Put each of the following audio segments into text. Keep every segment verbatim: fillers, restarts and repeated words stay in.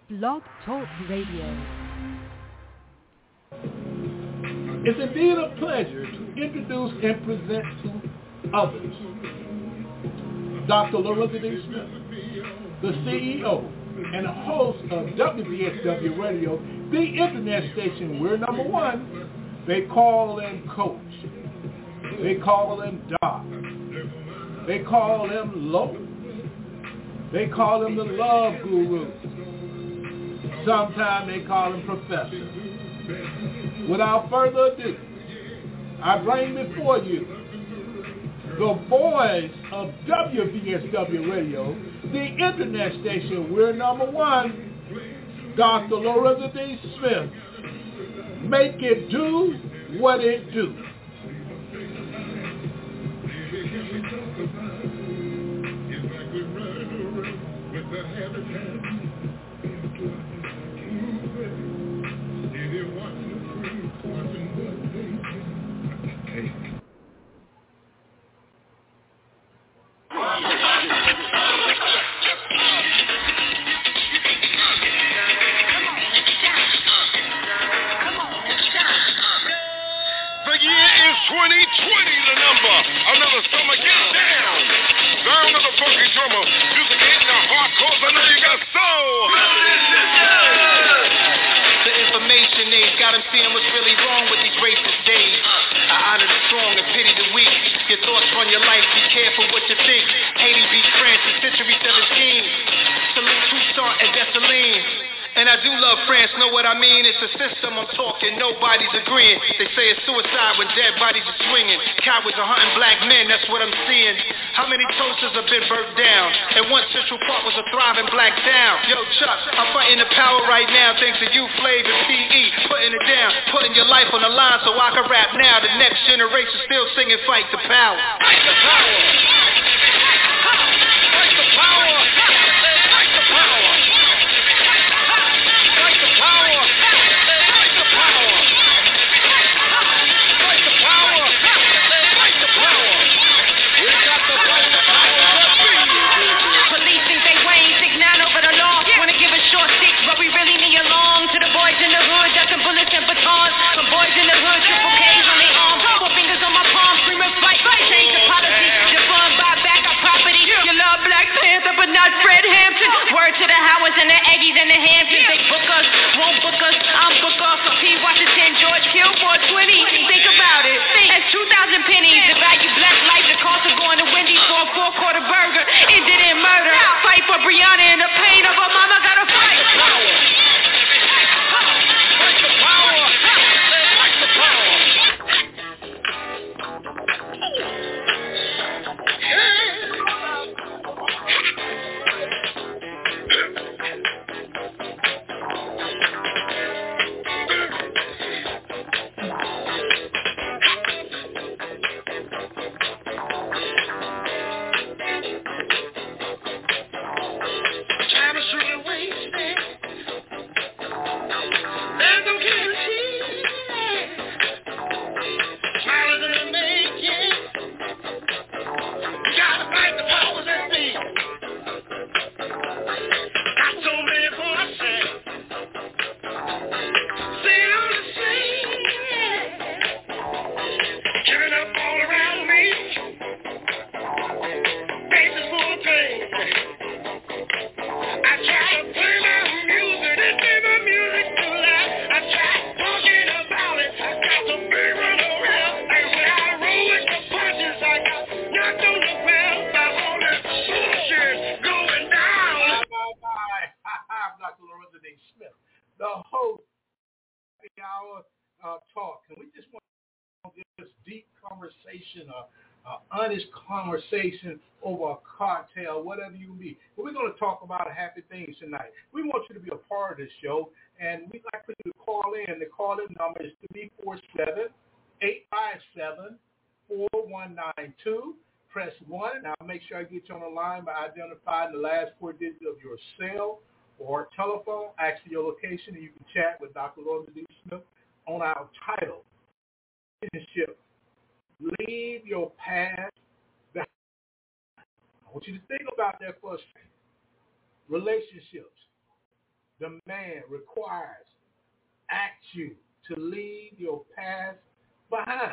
Blog Talk Radio. It's indeed a pleasure to introduce and present to others Doctor Lorenzo D. Smith, the C E O and host of W V S W Radio, the internet station where number one, they call him Coach, they call him Doc, they call him Low, they call him the Love Guru, sometimes they call him Professor. Without further ado, I bring before you the voice of W V S W Radio, the internet station we're number one, Doctor Lorenzo D. Smith. Make it do what it do. twenty twenty, the number. Another summer, get down. Sound of the funky drummer. Music ain't the hardcore, I know you got soul. The information age got them seeing what's really wrong with these racist days. I honor the strong and pity the weak. Your thoughts run your life, be careful what you think. Haiti beat France in century seventeen. Salute Toussaint and Dessalines. And I do love France, know what I mean? It's a system I'm talking, nobody's agreeing. They say it's suicide when dead bodies are swinging. Cowards are hunting black men, that's what I'm seeing. How many toasters have been burnt down? And once Central Park was a thriving black town. Yo, Chuck, I'm fighting the power right now thanks to you, Flav and P E. Putting it down, putting your life on the line so I can rap now. The next generation still singing fight the power. Fight the power! Fight the power! Fight the power! To the Howards and the Aggies and the Hamptons, they book us, won't book us, I'm book us. So P. Washington, George Hill, four twenty. Think about it. That's two thousand pennies. The value black life, the cost of going to Wendy's for a four quarter burger. Ended in murder. Fight for Brianna and the pain of her mama. Gotta fight. Power. Fight the power. Fight the power. Conversation over a cocktail, whatever you need. But we're going to talk about happy things tonight. We want you to be a part of this show, and we'd like for you to call in. The call-in number is three four seven, eight five seven, four one nine two. Press one, and I'll make sure I get you on the line by identifying the last four digits of your cell or telephone. Ask for your location, and you can chat with Doctor Lorenzo D. Smith on our title, Relationship. Leave your past behind. I want you to think about that for a second. Relationships. demands, requires, asks you to leave your past behind.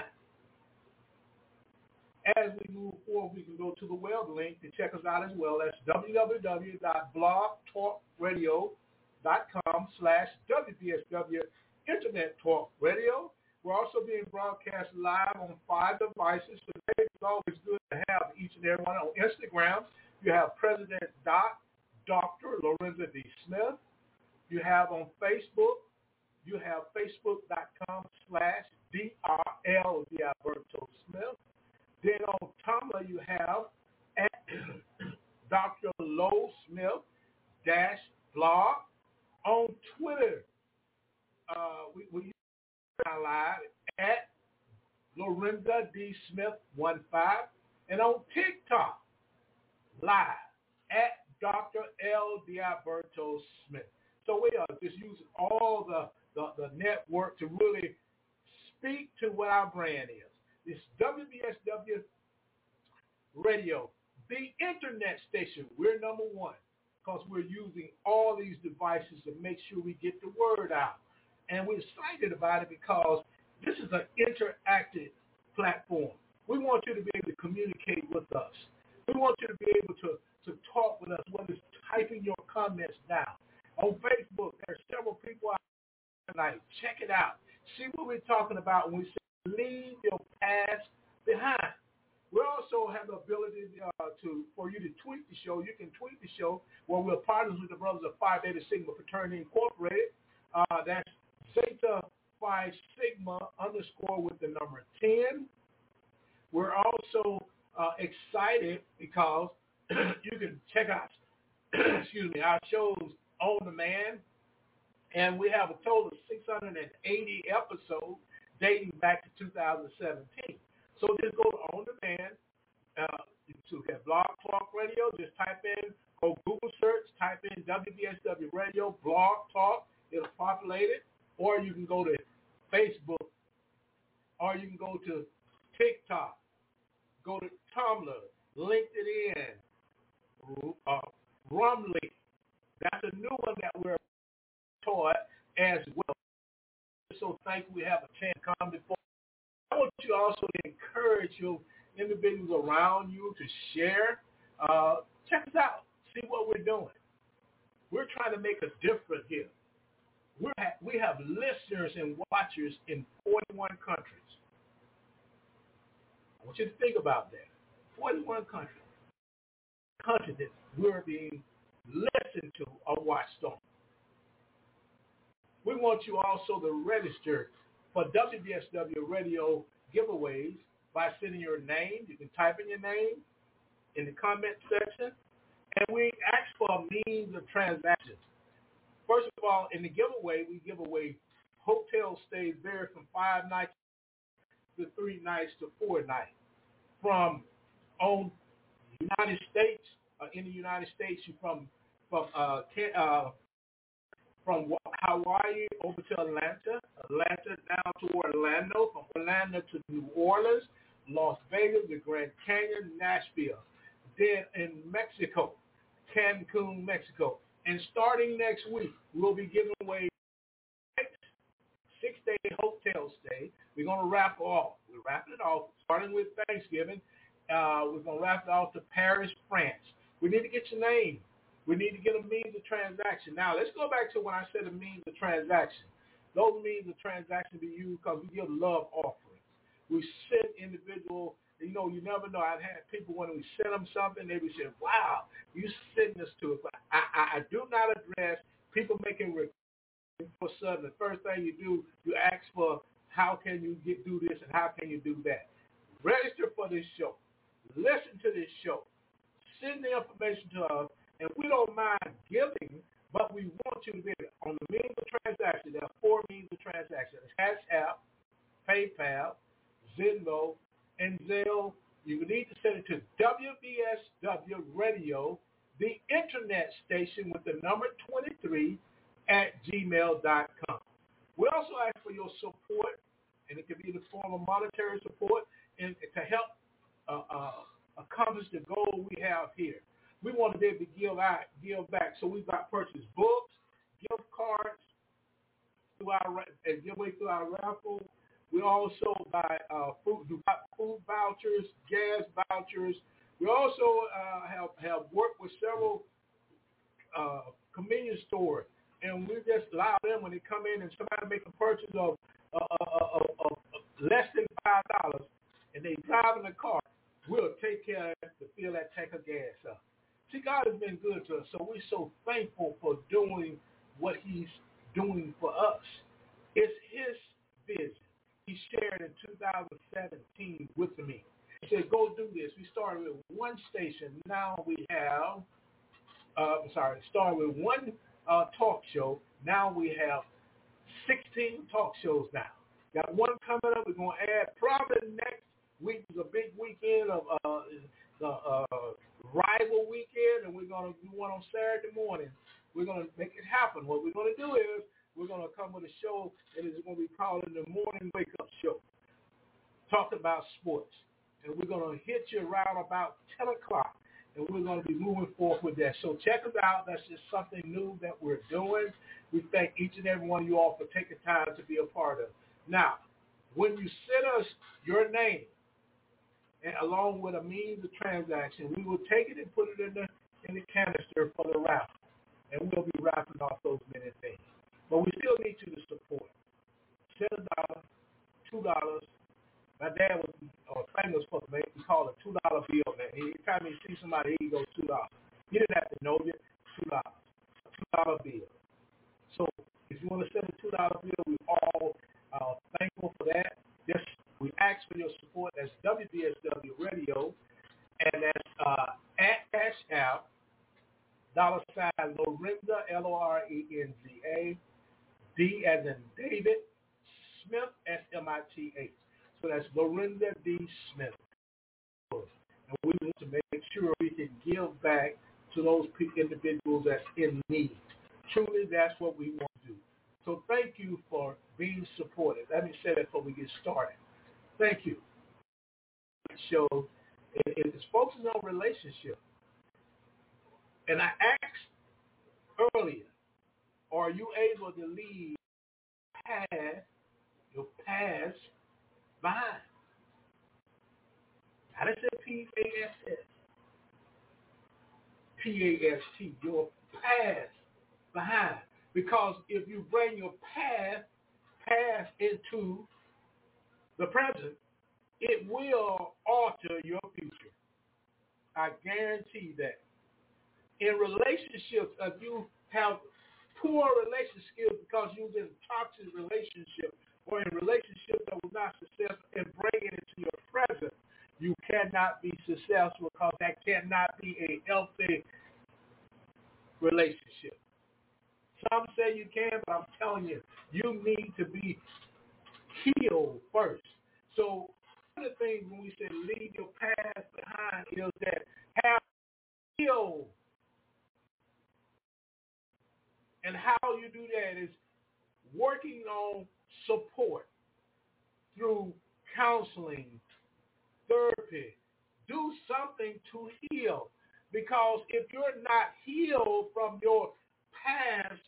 As we move forward, we can go to the web link to check us out as well. That's w w w dot blog talk radio dot com slash W B S W Internet Talk Radio. We're also being broadcast live on five devices. Today it's always good to have each and every one. On Instagram, you have President Doc, Doctor Lorenza D. Smith. You have on Facebook, you have facebook.com slash D R L Dialberto Smith. Then on Tumblr, you have at Doctor Low Smith dash blog. On Twitter, uh, we, we use live at Lorenza D. Smith one five. And on TikTok, live at Doctor L. Dialberto Smith. So we are just using all the, the, the network to really speak to what our brand is. It's W B S W Radio, the internet station. We're number one because we're using all these devices to make sure we get the word out. And we're excited about it because this is an interactive platform. We want you to be able to communicate with us. We want you to be able to, to talk with us, whether it's typing your comments down. On Facebook, there are several people out there tonight. Check it out. See what we're talking about when we say leave your past behind. We also have the ability uh, to for you to tweet the show. You can tweet the show where we're partners with the Brothers of Phi Beta Sigma Fraternity Incorporated. Uh, that's Zeta Phi Sigma underscore with the number ten. We're also uh, excited because you can check out, excuse me, our shows on demand, and we have a total of six hundred eighty episodes dating back to two thousand seventeen. So just go to on demand. Uh, you have Blog Talk Radio. Just type in, go Google search, type in W B S W Radio Blog Talk. It'll populate it. Or you can go to Facebook, or you can go to TikTok, go to Tumblr, LinkedIn, uh, Rumble. That's a new one that we're taught as well. So thankful we have a chance to come before. I want you also to encourage your individuals around you to share. Uh, check us out. See what we're doing. We're trying to make a difference here. We're ha- we have listeners and watchers in forty-one countries. I want you to think about that. forty-one countries. Countries that we're being listened to or watched on. We want you also to register for W B S W Radio giveaways by sending your name. You can type in your name in the comment section. And we ask for a means of transaction. First of all, in the giveaway, we give away hotel stays vary from five nights to three nights to four nights. From on United States, uh, in the United States, you from from uh, uh, from Hawaii over to Atlanta, Atlanta down to Orlando, from Orlando to New Orleans, Las Vegas, the Grand Canyon, Nashville. Then in Mexico, Cancun, Mexico. And starting next week, we'll be giving away six-day hotel stay. We're going to wrap off. We're wrapping it off, starting with Thanksgiving. Uh, we're going to wrap it off to Paris, France. We need to get your name. We need to get a means of transaction. Now, let's go back to when I said a means of transaction. Those means of transaction be used because we give love offerings. We send individual, you know, you never know. I've had people when we send them something, they be saying, wow, you send this to us. But I, I, I do not address people making requests for something. The first thing you do, you ask for how can you get do this and how can you do that. Register for this show. Listen to this show. Send the information to us. And we don't mind giving, but we want you to be on the means of transaction. There are four means of transaction. It's Cash App, PayPal, Venmo, and Zelle. You need to send it to W B S W Radio, the internet station with the number twenty-three at gmail dot com. We also ask for your support, and it can be in the form of monetary support and to help uh, uh, accomplish the goal we have here. We want to be able to give out, give back. So we've got purchased books, gift cards through our and give away through our raffle. We also buy uh, food, food vouchers, gas vouchers. We also uh, have have worked with several uh, convenience stores, and we just allow them when they come in and somebody make a purchase of, uh, of, of, of less than five dollars, and they drive in the car. We'll take care of to fill that tank of gas up. See, God has been good to us, so we're so thankful for doing what He's doing for us. It's His vision. He shared in two thousand seventeen with me. He said, go do this. We started with one station. Now we have, uh, I'm sorry, started with one uh, talk show. Now we have sixteen talk shows now. Got one coming up. We're going to add probably next week is a big weekend of uh, the uh, rival weekend, and we're going to do one on Saturday morning. We're going to make it happen. What we're going to do is we're going to come with a show that is going to be called the Morning Wake Up Show, talking about sports. And we're going to hit you around about ten o'clock, and we're going to be moving forward with that. So check us out. That's just something new that we're doing. We thank each and every one of you all for taking time to be a part of it. Now, when you send us your name, and along with a means of transaction, we will take it and put it in the in the canister for the raffle, and we'll be raffling off those many things. But we still need you to support. Send a dollar, two dollars. My dad was uh, famous for me. We call it two dollar bill, man. Every time he see somebody, he goes two dollars. He didn't have to know you. Two dollars, two dollar bill. So if you want to send a two dollar bill, we're all uh, thankful for that. Just we ask for your support. That's W B S W Radio, and that's uh, at Cash App, dollar sign Lorinda, L O R E N Z A, D as in David, Smith, S M I T H. So that's Lorinda D. Smith. And we want to make sure we can give back to those individuals that's in need. Truly, that's what we want to do. So thank you for being supported. Let me say that before we get started. Thank you. Show it is focusing on relationship. And I asked earlier, are you able to leave past, your past behind? I didn't say P A S S. P A S T, your past behind. Because if you bring your past, past into the present, it will alter your future. I guarantee that. In relationships, if you have poor relationship skills because you was in a toxic relationship or in a relationship that was not successful and bring it into your present, you cannot be successful because that cannot be a healthy relationship. Some say you can, but I'm telling you, you need to be healed first. So one of the things when we say leave your past behind is that have healed. And how you do that is working on support through counseling, therapy. Do something to heal. Because if you're not healed from your past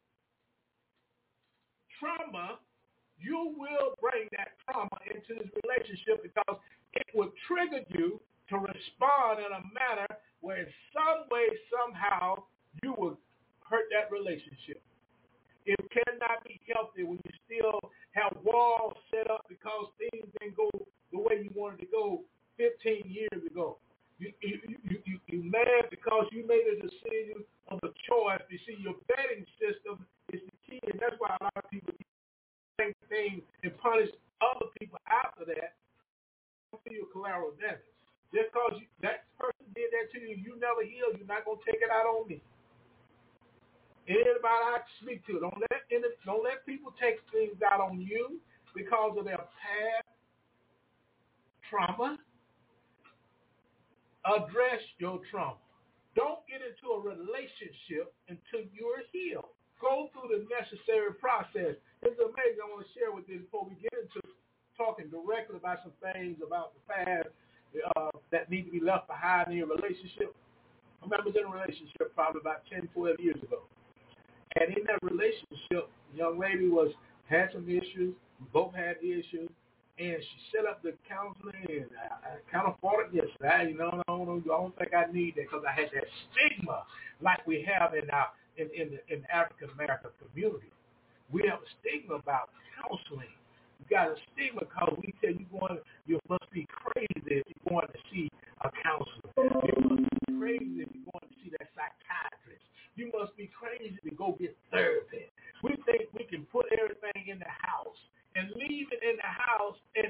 trauma, you will bring that trauma into this relationship because it will trigger you to respond in a manner where in some way, somehow, you will hurt that relationship. It cannot be healthy when you still have walls set up because things didn't go the way you wanted to go fifteen years ago. You, you, you, you, you mad because you made a decision of a choice. You see, your betting system is the key, and that's why a lot of people do the same thing and punish other people after that. Don't feel collateral damage. Just because you, that person did that to you, you never healed, you're not going to take it out on me. Anybody I speak to, don't let don't let people take things out on you because of their past trauma. Address your trauma. Don't get into a relationship until you're healed. Go through the necessary process. It's amazing. I want to share with you before we get into talking directly about some things about the past uh, that need to be left behind in your relationship. I remember in a relationship probably about ten, twelve years ago. And in that relationship. The young lady was had some issues. We both had issues. And she set up the counseling, and I, I kind of fought against that. You know, I don't, I don't think I need that because I had that stigma like we have in our in in the, in the African American community. We have a stigma about counseling. You got a stigma because we tell you going, you must be crazy if you're going to see a counselor. You must be crazy if you're going to see that psychiatrist. You must be crazy to go get therapy. We think we can put everything in the house and leave it in the house, and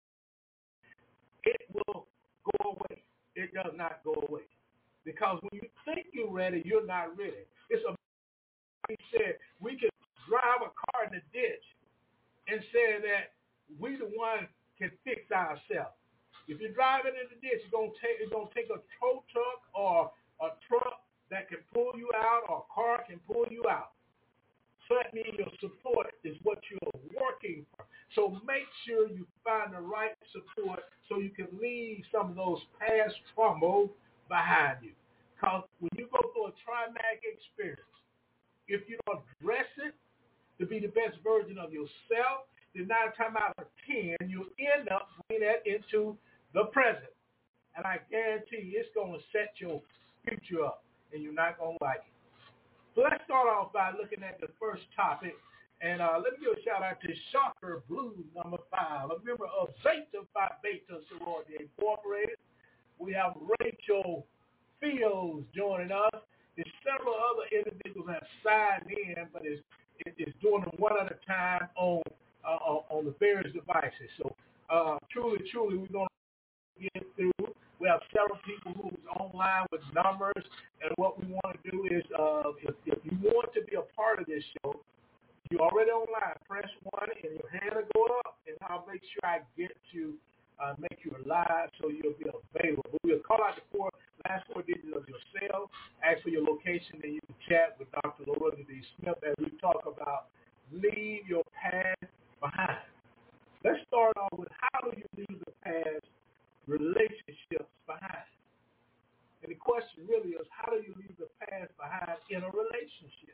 it will go away. It does not go away. Because when you think you're ready, you're not ready. It's a he said we can drive a car in the ditch and say that we the one can fix ourselves. If you're driving in the ditch, it's gonna take it's gonna take a tow truck or a truck that can pull you out, or a car can pull you out. So that means your support is what you're working for. So make sure you find the right support so you can leave some of those past troubles behind you. Because when you go through a traumatic experience, if you don't address it to be the best version of yourself, then nine times out of ten, you'll end up bringing that into the present. And I guarantee you it's going to set your future up, and you're not going to like it. So let's start off by looking at the first topic. And uh, let me give a shout out to Shocker Blues number five, a member of Zeta Phi Beta Sorority Incorporated. We have Rachel Fields joining us. There's several other individuals that have signed in, but it's, it's doing them one at a time on uh, on the various devices. So uh, truly, truly, we're going to get through. We have several people who's online with numbers, and what we want to do is, uh, if, if you want to be a part of this show, you're already online. Press one, and your hand will go up, and I'll make sure I get to uh, make you live so you'll be available. We'll call out the four last four digits of your cell, ask for your location, and you can chat with Doctor Loretta D. Smith as we talk about leave your past behind. Let's start off with how do you leave the past relationships behind. And the question really is, how do you leave the past behind in a relationship?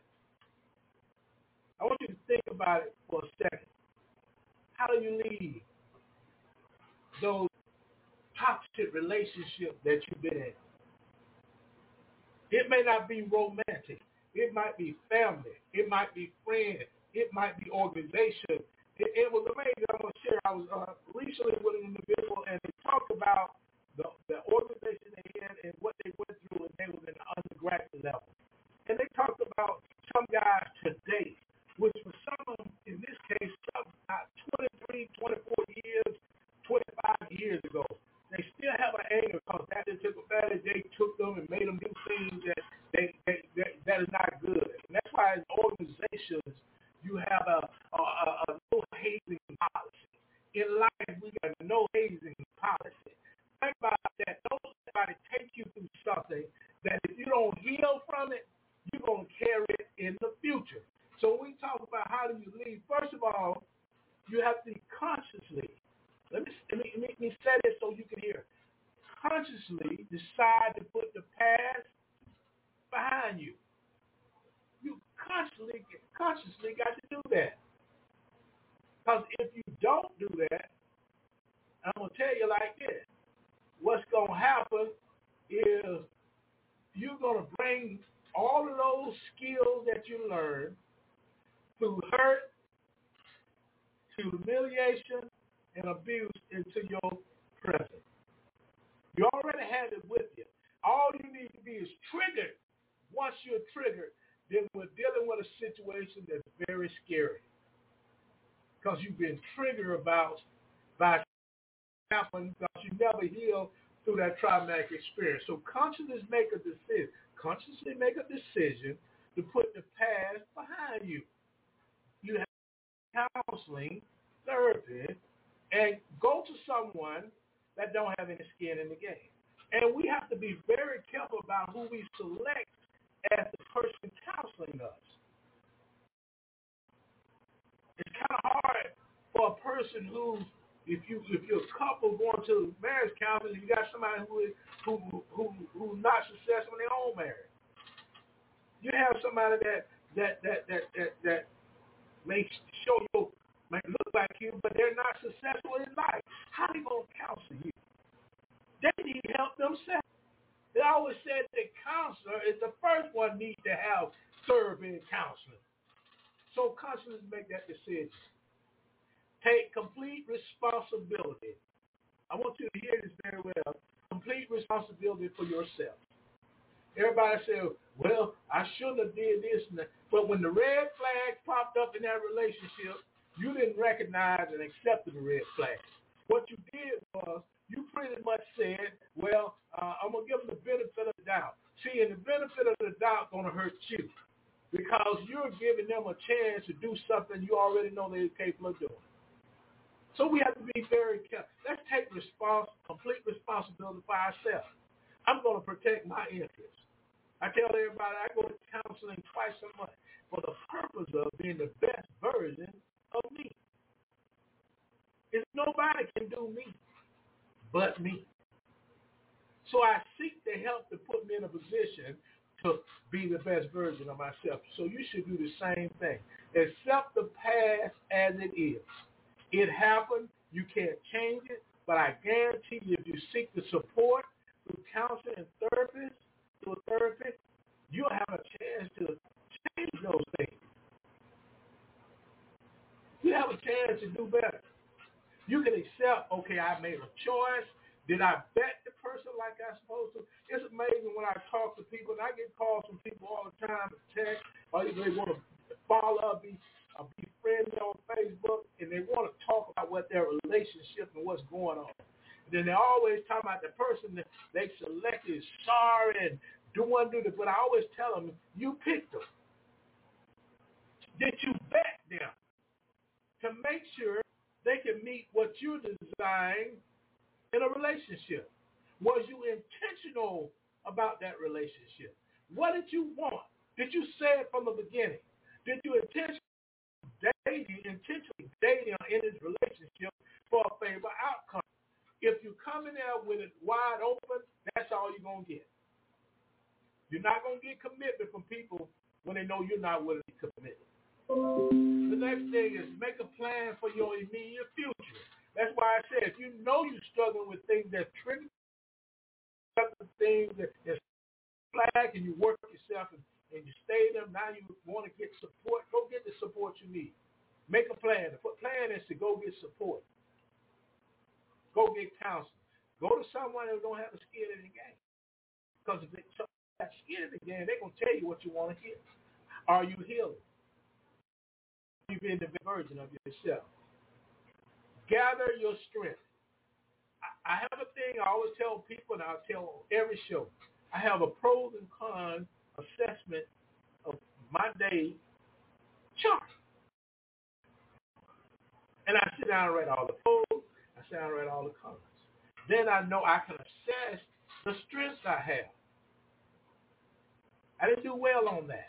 I want you to think about it for a second. How do you leave those toxic relationships that you've been in? It may not be romantic. It might be family. It might be friends. It might be organization. It, it was amazing. I'm going to share. I was uh, recently with an individual, and they talked about the, the organization they had and what they went through when they was in the undergraduate level. And they talked about some guys today, which for some of them, in this case, some about twenty-three, twenty-four years, twenty-five years ago, they still have an anger because that they took advantage. They took them and made them do things that they, they, that, that is not good. And that's why in organizations, you have a, a, a, a no hazing policy. In life, we got a no hazing policy. Think about that. Don't let somebody take you through something that if you don't heal from it, you're going to carry it in the future. So when we talk about how do you leave, first of all, you have to consciously, let me, let me, let me say this so you can hear, consciously decide to put the past behind you. You consciously, consciously got to do that. Because if you don't do that, I'm going to tell you like this, what's going to happen is you're going to bring all of those skills that you learned through hurt, to humiliation, and abuse into your present. You already had it with you. All you need to be is triggered. Once you're triggered, then we're dealing with a situation that's very scary because you've been triggered about by happening because you never healed through that traumatic experience. So consciously make a decision. Consciously make a decision to put the past behind you. You have counseling, therapy, and go to someone that don't have any skin in the game. And we have to be very careful about who we select as the person counseling us. It's kind of hard for a person who, if you if you're a couple going to marriage counseling, you got somebody who is who who who's not successful in their own marriage. You have somebody that that that that that, that may show you, may look like you, but they're not successful in life. How are they going to counsel you? They need help themselves. They always said the counselor is the first one need to have serve in counseling. So counselors make that decision. Take complete responsibility. I want you to hear this very well. Complete responsibility for yourself. Everybody says, well, I shouldn't have did this and that. But when the red flag popped up in that relationship, you didn't recognize and accept the red flag. What you did was you pretty much said, well, uh, I'm going to give them the benefit of the doubt. See, and the benefit of the doubt is going to hurt you because you're giving them a chance to do something you already know they're capable of doing. So we have to be very careful. Let's take respons- complete responsibility for ourselves. I'm going to protect my interests. I tell everybody I go to counseling twice a month for the purpose of being the best version of me. If nobody can do me but me. So I seek the help to put me in a position to be the best version of myself. So you should do the same thing. Accept the past as it is. It happened. You can't change it. But I guarantee you, if you seek the support through counseling and therapist, through a therapist, you'll have a chance to change those things. You have a chance to do better. You can accept, okay, I made a choice. Did I bet the person like I supposed to? It's amazing when I talk to people, and I get calls from people all the time, text, or they want to follow up, be, uh, be friends on Facebook, and they want to talk about what their relationship and what's going on. And then they always talk about the person that they selected is sorry and do one do that. But I always tell them, you picked them. Did you bet them to make sure they can meet what you designed in a relationship? Was you intentional about that relationship? What did you want? Did you say it from the beginning? Did you intentionally date, intentionally date him in his relationship for a favorable outcome? If you come in there with it wide open, that's all you're going to get. You're not going to get commitment from people when they know you're not willing to commit. The next thing is make a plan for your immediate future. That's why I said if you know you're struggling with things that trigger things that is flag and you work yourself and, and you stay there, now you want to get support, go get the support you need. Make a plan. The plan is to go get support. Go get counseling. Go to someone who don't have a skin in the game. Because if they have skin in the game, they're going to tell you what you want to hear. Are you healing? You being the version of yourself. Gather your strength. I, I have a thing I always tell people, and I'll tell every show. I have a pros and cons assessment of my day chart. And I sit down and write all the pros. I sit down and write all the cons. Then I know I can assess the strengths I have. I didn't do well on that.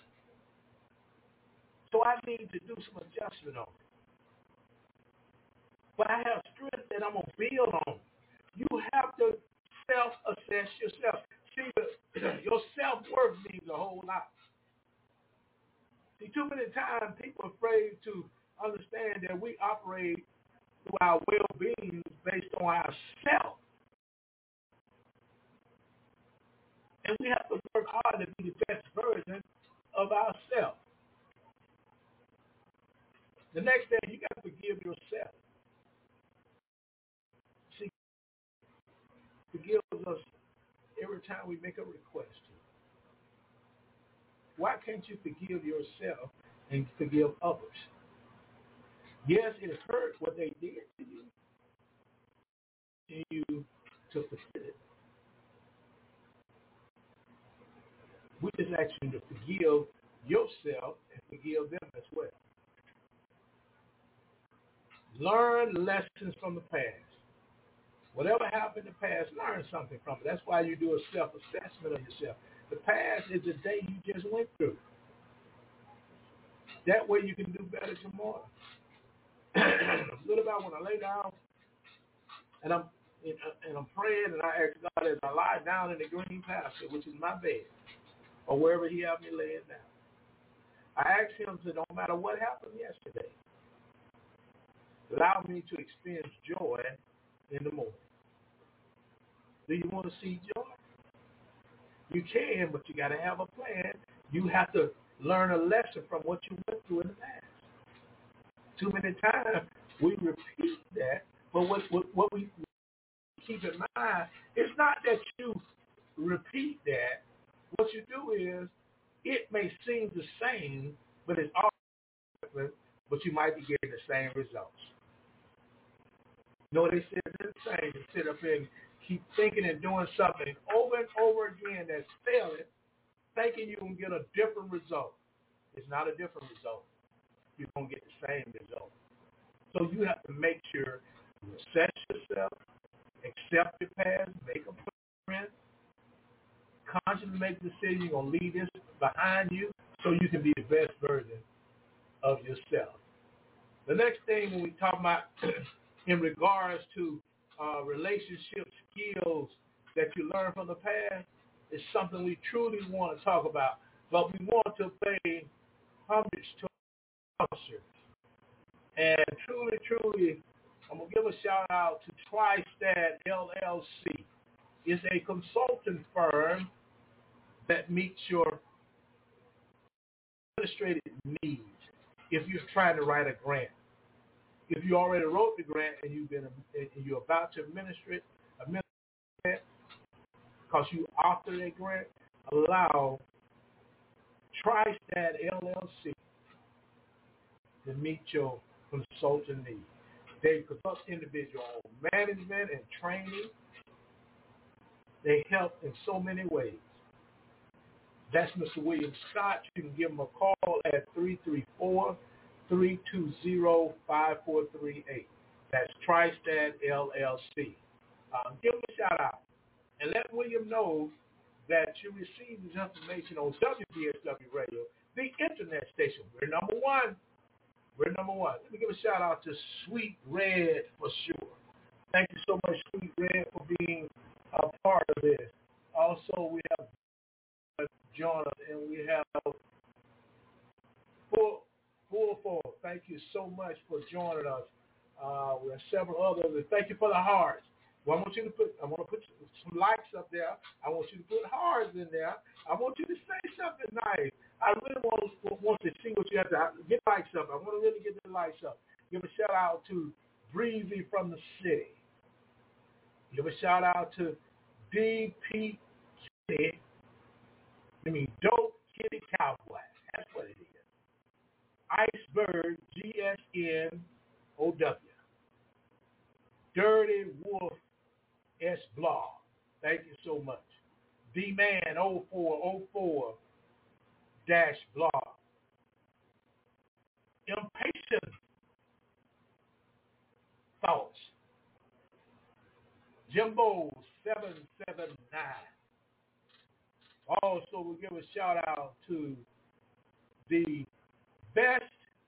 So I need to do some adjustment on it. But I have strength that I'm going to build on. You have to self-assess yourself. See, your self-worth means a whole lot. See, too many times people are afraid to understand that we operate through our well-being based on ourselves. And we have to work hard to be the best version of ourselves. The next thing, you got to forgive yourself. See, forgive us every time we make a request. Why can't you forgive yourself and forgive others? Yes, it hurt what they did to you. And you took the credit. We just ask you to forgive yourself and forgive them as well. Learn lessons from the past. Whatever happened in the past, learn something from it. That's why you do a self-assessment of yourself. The past is the day you just went through. That way you can do better tomorrow. It's good about when I lay down and I'm and I'm praying and I ask God as I lie down in the green pasture, which is my bed, or wherever He have me laying down. I asked him to, no matter what happened yesterday, allow me to experience joy in the morning. Do you want to see joy? You can, but you got to have a plan. You have to learn a lesson from what you went through in the past. Too many times we repeat that, but what, what, what we keep in mind, it's not that you repeat that. What you do is, it may seem the same, but it's all different, but you might be getting the same results. You know what they said? They're the same. They sit up here and keep thinking and doing something over and over again that's failing, thinking you can get a different result. It's not a different result. You're going to get the same result. So you have to make sure you assess yourself, accept your past, make a plan, consciously make a decision. You're going to leave this behind you so you can be the best version of yourself. The next thing when we talk about in regards to uh, relationship skills that you learn from the past is something we truly want to talk about, but we want to pay homage to our culture. And truly, truly, I'm going to give a shout out to TriStat L L C. It's a consulting firm that meets your administrative needs if you're trying to write a grant. If you already wrote the grant and you've been and you're about to administer it, administer it because you authored a grant, allow TriStat L L C to meet your consulting needs. They consult individual management and training. They help in so many ways. That's Mister William Scott. You can give him a call at three three four, three two zero, five four three eight. That's TriStat L L C. Um, give him a shout out and let William know that you received this information on W B S W Radio, the internet station. We're number one. We're number one. Let me give a shout out to Sweet Red for sure. Thank you so much, Sweet Red, for being a part of this. Also, we have John and we have Full Full Four. Thank you so much for joining us. Uh, we have several others. And thank you for the hearts. Well, I want you to put. I want to put some likes up there. I want you to put hearts in there. I want you to say something nice. I really want to, want to see what you have to get likes up. I want to really get the likes up. Give a shout out to Breezy from the city. Give a shout out to D P Kitty. I mean, Dope Kitty Cowboy. That's what it is. Iceberg, G S N O W. Dirty Wolf, S Blog. Thank you so much. D-Man, oh four oh four dash blog. Impatient Thoughts. Jimbo, seven seven nine. Also, we'll give a shout out to the best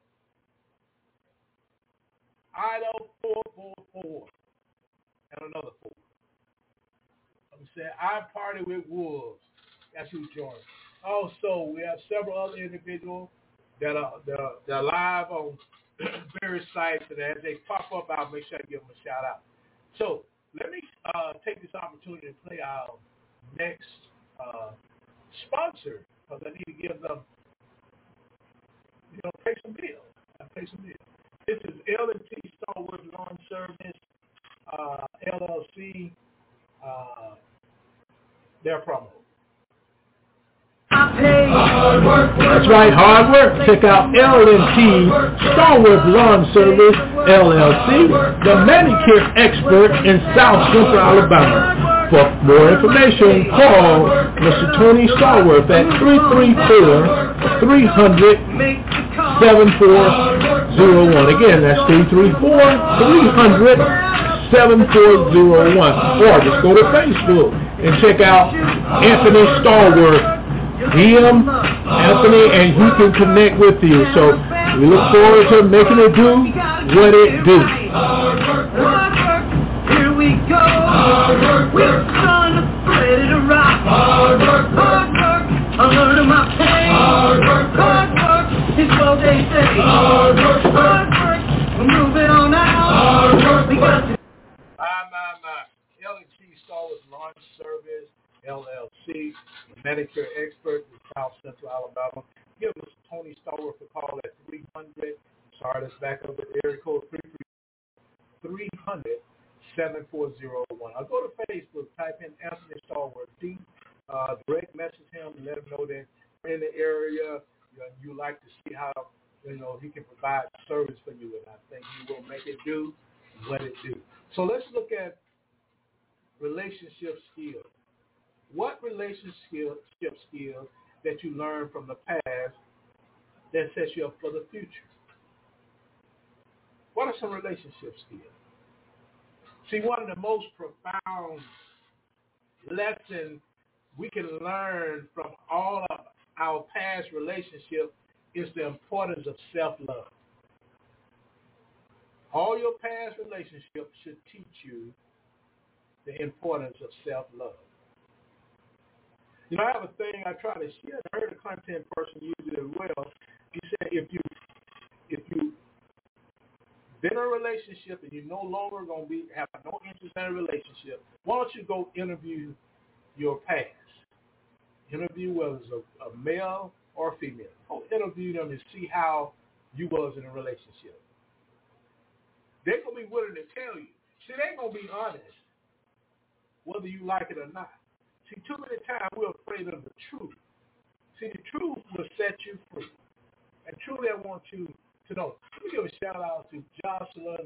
Idol four four four and another four. I'm saying I Party with Wolves. That's who joined. Also, we have several other individuals that are, that are, that are live on various sites, and as they pop up, I'll make sure I give them a shout out. So let me uh, take this opportunity to play our next uh, sponsor, because I need to give them, you know, pay some bills. I pay some bills. This is L and T Starwood Lawn Service, uh, L L C, uh, their promo. That's right, hard work. Check out L and T Starwood Lawn Service, L L C, the manicure expert in South Central Alabama. For more information, call Mister Tony Starworth at three three four, three hundred, seven four zero one. Again, that's three three four, three hundred, seven four zero one. Or just go to Facebook and check out Anthony Starworth. Him, Anthony, and he can connect with you. So we look forward to making it do what it do. Here we go. We're gonna ready to rock. Hard work, hard work. I'm learning my pain. Hard work, hard work. So they say, hard work, hard work. We're moving on now. Hard work, we got to. My, my, my. L and T Stallworth Launch Service, L L C, Medicare expert in South Central Alabama. Give us Tony Stallworth a call at three hundred. Sorry, that's back up with area code three hundred, seven four zero one. I'll go to Facebook, type in Anthony Stallworth, D, uh, direct message him, and let him know that we're in the area. You, know, you like to see how, you know, he can provide service for you, and I think he will make it do what it do. So let's look at relationship skills. What relationship skills that you learned from the past that sets you up for the future? What are some relationship skills? See, one of the most profound lessons we can learn from all of our past relationships is the importance of self-love. All your past relationships should teach you the importance of self-love. You know, I have a thing I try to share. I heard a content person use it as well. He said, if you if you been in a relationship and you're no longer going to be have no interest in a relationship, why don't you go interview your past? Interview whether it's a, a male or a female. Go interview them and see how you was in a relationship. They're going to be willing to tell you. See, they're going to be honest, whether you like it or not. See, too many times we're afraid of the truth. See, the truth will set you free. And truly I want you to know. Let me give a shout out to Jocelyn,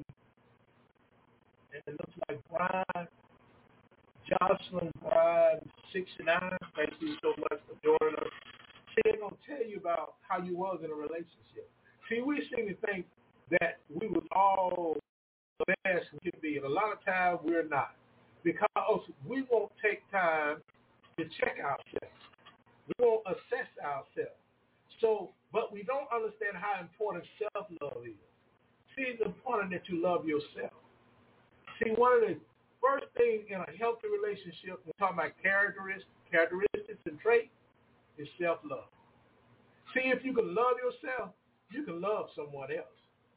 and it looks like Brian, Jocelyn Brian sixty-nine. Thank you so much for joining us. See, they're going to tell you about how you was in a relationship. See, we seem to think that we was all the best we could be, and a lot of times we're not. Because we won't take time to check ourselves. We won't assess ourselves. So, but we don't understand how important self-love is. See, it's important that you love yourself. See, one of the first things in a healthy relationship, we're talking about characteristics, characteristics and traits, is self-love. See, if you can love yourself, you can love someone else.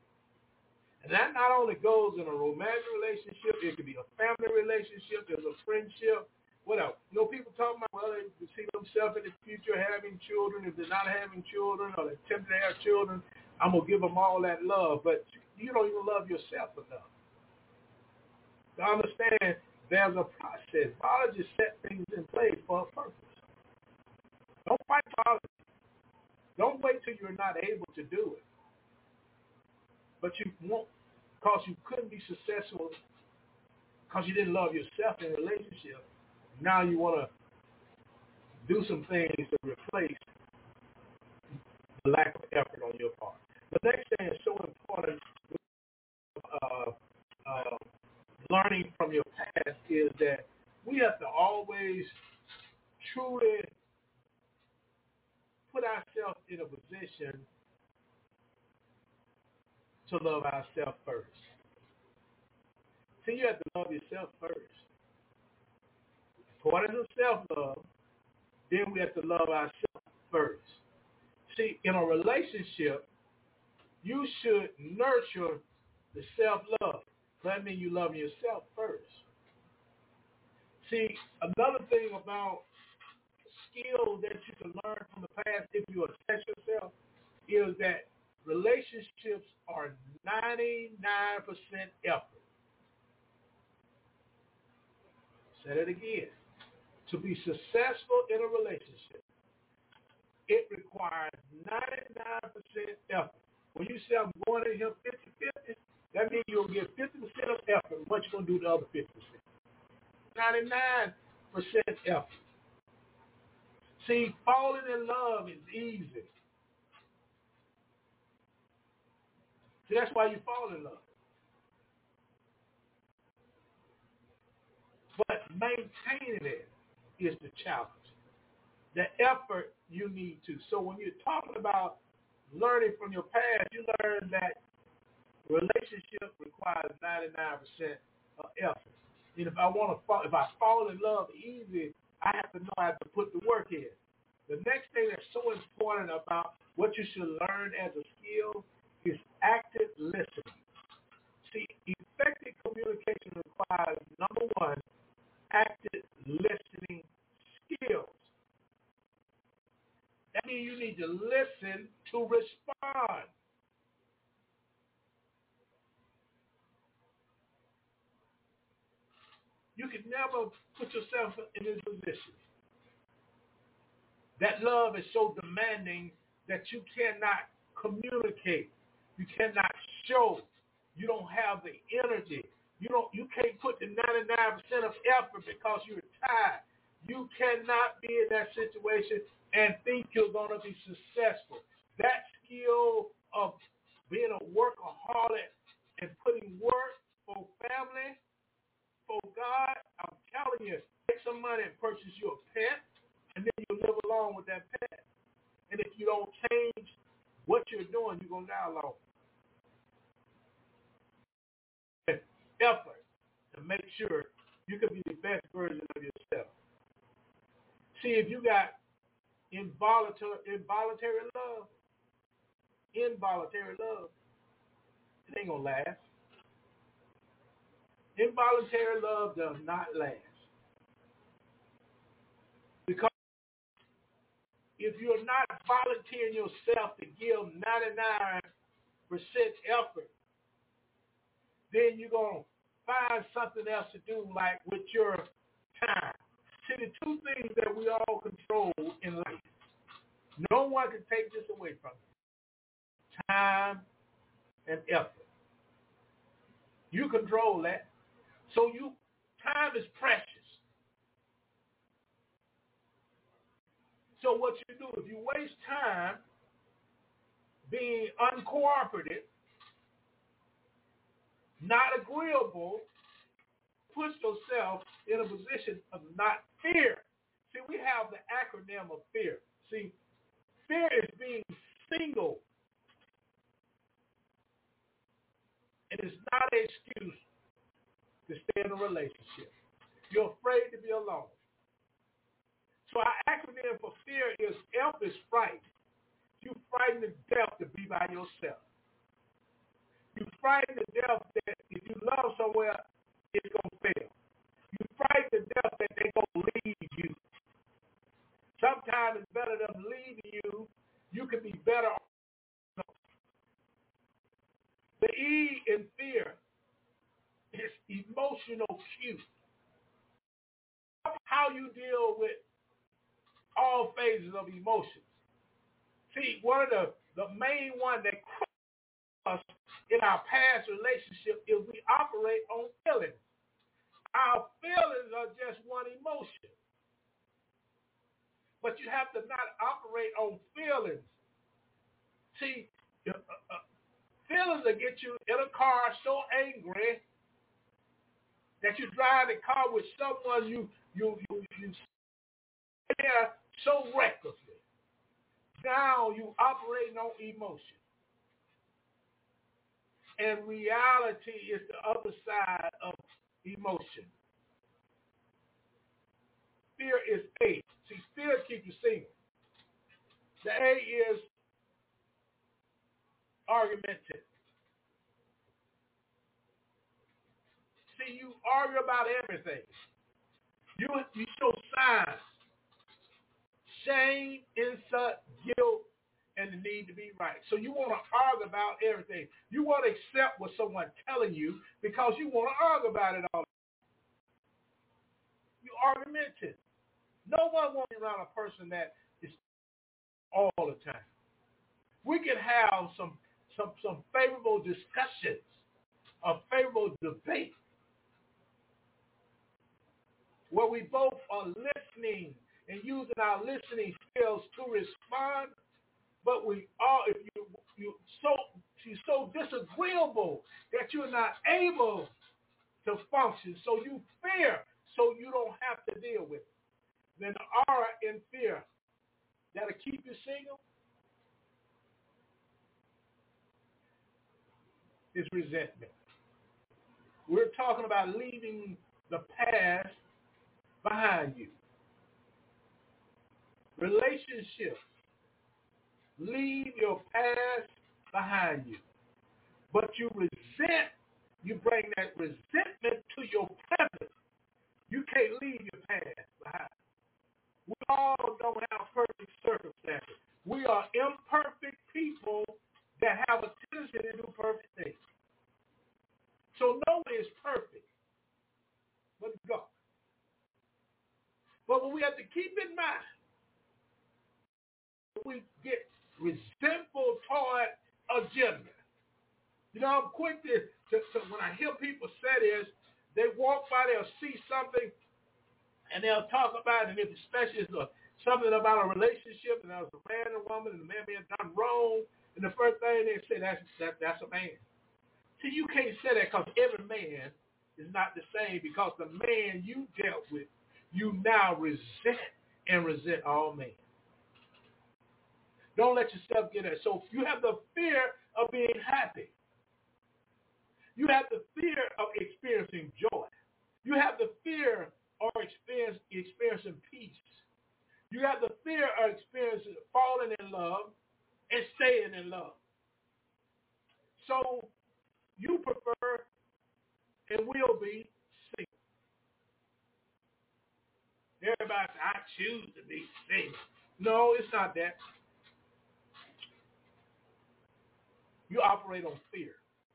And that not only goes in a romantic relationship, it could be a family relationship, there's a friendship, whatever. You know, people talking about, well, they see themselves in the future having children. If they're not having children or they're attempting to have children, I'm going to give them all that love. But you don't even love yourself enough. To understand there's a process. Biology set things in place for a purpose. Don't fight biology. Don't wait till you're not able to do it. But you won't, because you couldn't be successful because you didn't love yourself in a relationship. Now you want to do some things to replace the lack of effort on your part. The next thing is so important, uh, uh, learning from your past, is that we have to always truly put ourselves in a position to love ourselves first. See, you have to love yourself first. According to self-love, then we have to love ourselves first. See, in a relationship, you should nurture the self-love. That means you love yourself first. See, another thing about skills that you can learn from the past if you assess yourself is that relationships are ninety-nine percent effort. Say that again. To be successful in a relationship, it requires ninety-nine percent effort. When you say I'm going to him fifty-fifty, that means you'll get fifty percent of effort. What you going to do the other fifty percent? ninety-nine percent effort. See, falling in love is easy. See, that's why you fall in love. But maintaining it is the challenge. The effort you need to. So when you're talking about learning from your past, you learn that relationship requires ninety-nine percent of effort. And if I want to fall, if I fall in love easy, I have to know I have to put the work in. The next thing that's so important about what you should learn as a skill is active listening. See, effective communication requires, number one, active listening skills. That means you need to listen to respond. You can never put yourself in this position. That love is so demanding that you cannot communicate. You cannot show. You don't have the energy. You don't. You can't put the ninety-nine percent of effort because you're tired. You cannot be in that situation and think you're going to be successful. That skill of being a workaholic and putting work for family, for God, I'm telling you, take some money and purchase you a pet, and then you live along with that pet. And if you don't change what you're doing, you're going to die alone. Effort to make sure you can be the best version of yourself. See, if you got involuntary, involuntary love, involuntary love, it ain't going to last. Involuntary love does not last. Because if you're not volunteering yourself to give ninety-nine percent effort, then you're going to find something else to do, like with your time. See, the two things that we all control in life, no one can take this away from you. Time and effort. You control that. So you, time is precious. So what you do, if you waste time being uncooperative, not agreeable, put yourself in a position of not fear. See, we have the acronym of fear. See, fear is being single. And it's not an excuse to stay in a relationship. You're afraid to be alone. So our acronym for fear is F is fright. You frightened to death to be by yourself. You frightened to death that if you love somewhere, it's going to fail. You frightened to death that they're going to leave you. Sometimes it's better than leaving you. You can be better off. The E in fear is emotional cue. How you deal with all phases of emotions. See, one of the, the main one that crushed us in our past relationship is we operate on feelings. Our feelings are just one emotion. But you have to not operate on feelings. See, uh, uh, feelings will get you in a car so angry that you drive the car with someone you you you you there so recklessly. Now you operating on emotion. And reality is the other side of emotion. Fear is A. See, fear keeps you single. The A is argumentative. See, you argue about everything. You, you show signs. Shame, insult, guilt, and the need to be right. So you want to argue about everything. You want to accept what someone's telling you because you want to argue about it all. You argumentative. No one wants to be around a person that is all the time. We can have some some some favorable discussions, a favorable debate, where we both are listening and using our listening skills to respond. But we are, if you you so she's so disagreeable that you're not able to function, so you fear, so you don't have to deal with it. Then the R in fear, that'll keep you single, is resentment. We're talking about leaving the past behind you. relationships. Leave your past behind you. But you resent, you bring that resentment to your present. You can't leave your past behind. We all don't have perfect circumstances. We are imperfect people that have a tendency to do perfect things. So no one is perfect but God. But what we have to keep in mind, we get resentful toward a gender. You know, I'm quick to, to, to, when I hear people say this, they walk by, they'll see something, and they'll talk about it, and if especially it's a, something about a relationship, and there was a man and a woman, and the man being done wrong, and the first thing they say, that's, that, that's a man. See, you can't say that because every man is not the same, because the man you dealt with, you now resent and resent all men. Don't let yourself get that. So you have the fear of being happy. You have the fear of experiencing joy. You have the fear of experience, experiencing peace. You have the fear of experiencing falling in love and staying in love. So you prefer and will be single. Everybody says, I choose to be single. No, it's not that. You operate on fear.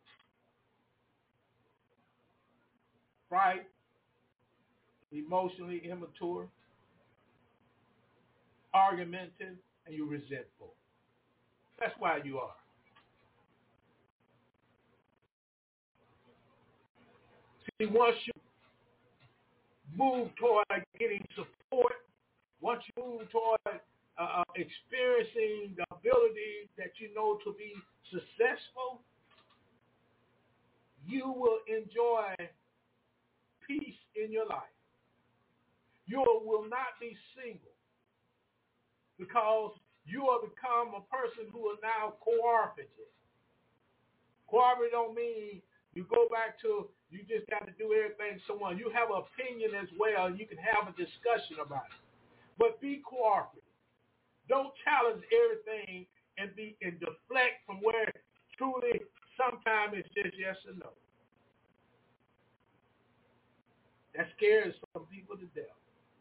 Right? Emotionally immature, argumentative, and you're resentful. That's why you are. See, once you move toward getting support, once you move toward uh, experiencing the ability that you know to be successful, you will enjoy peace in your life. You will not be single because you will become a person who is now cooperative. Cooperative don't mean you go back to you just got to do everything someone. You have an opinion as well. You can have a discussion about it. But be cooperative. Don't challenge everything and be and deflect from where truly sometimes it's just yes or no. That scares some people to death.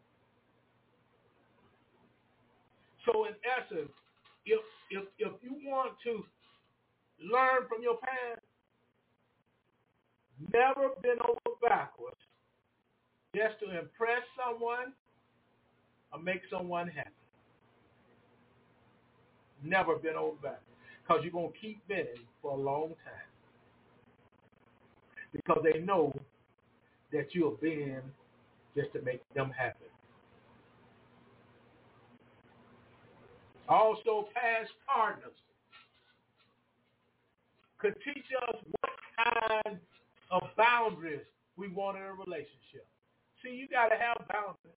So in essence, if if if you want to learn from your past, never bend over backwards just to impress someone or make someone happy. Never bend over backwards, because you're going to keep bending for a long time. Because they know that you'll bend just to make them happy. Also, past partners could teach us what kind of boundaries we want in a relationship. See, you got to have boundaries.